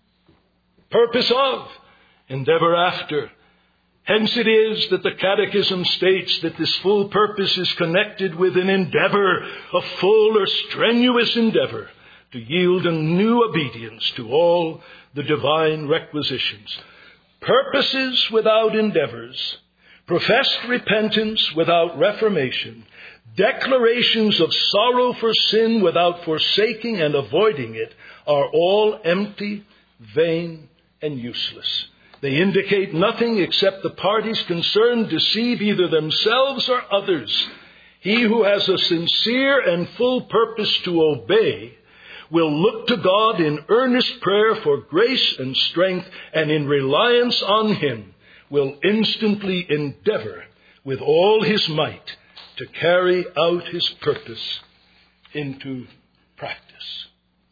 Purpose of, endeavor after. Hence it is that the Catechism states that this full purpose is connected with an endeavor, a full or strenuous endeavor, to yield a new obedience to all the divine requisitions. Purposes without endeavors, professed repentance without reformation, declarations of sorrow for sin without forsaking and avoiding it, are all empty, vain, and useless. They indicate nothing except the parties concerned deceive either themselves or others. He who has a sincere and full purpose to obey will look to God in earnest prayer for grace and strength, and in reliance on Him will instantly endeavor with all his might to carry out his purpose into practice.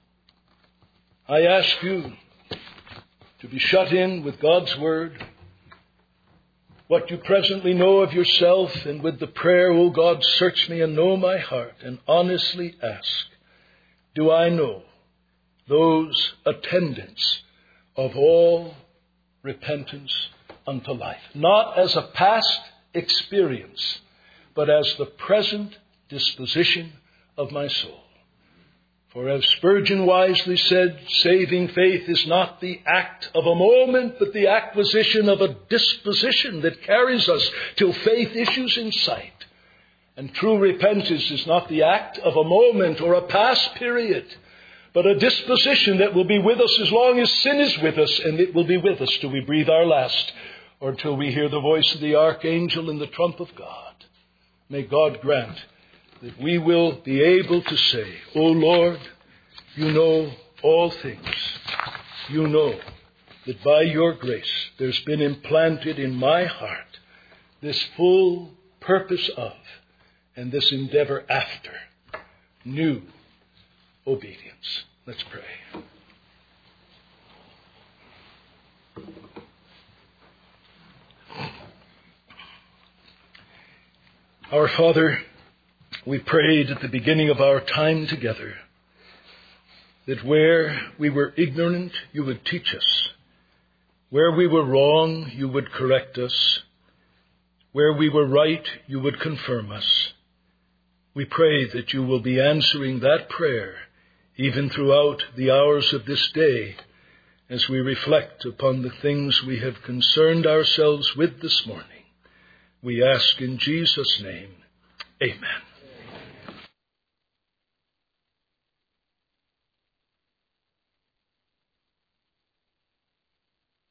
I ask you to be shut in with God's Word, what you presently know of yourself, and with the prayer, O God, search me and know my heart, and honestly ask, do I know those attendants of all repentance unto life? Not as a past experience, but as the present disposition of my soul. For as Spurgeon wisely said, saving faith is not the act of a moment, but the acquisition of a disposition that carries us till faith issues in sight. And true repentance is not the act of a moment or a past period, but a disposition that will be with us as long as sin is with us, and it will be with us till we breathe our last, or till we hear the voice of the archangel and the trump of God. May God grant that we will be able to say, O Lord, you know all things. You know that by your grace there's been implanted in my heart this full purpose of, and this endeavor after, new obedience. Let's pray. Our Father, we prayed at the beginning of our time together that where we were ignorant, you would teach us. Where we were wrong, you would correct us. Where we were right, you would confirm us. We pray that you will be answering that prayer even throughout the hours of this day as we reflect upon the things we have concerned ourselves with this morning. We ask in Jesus' name, amen.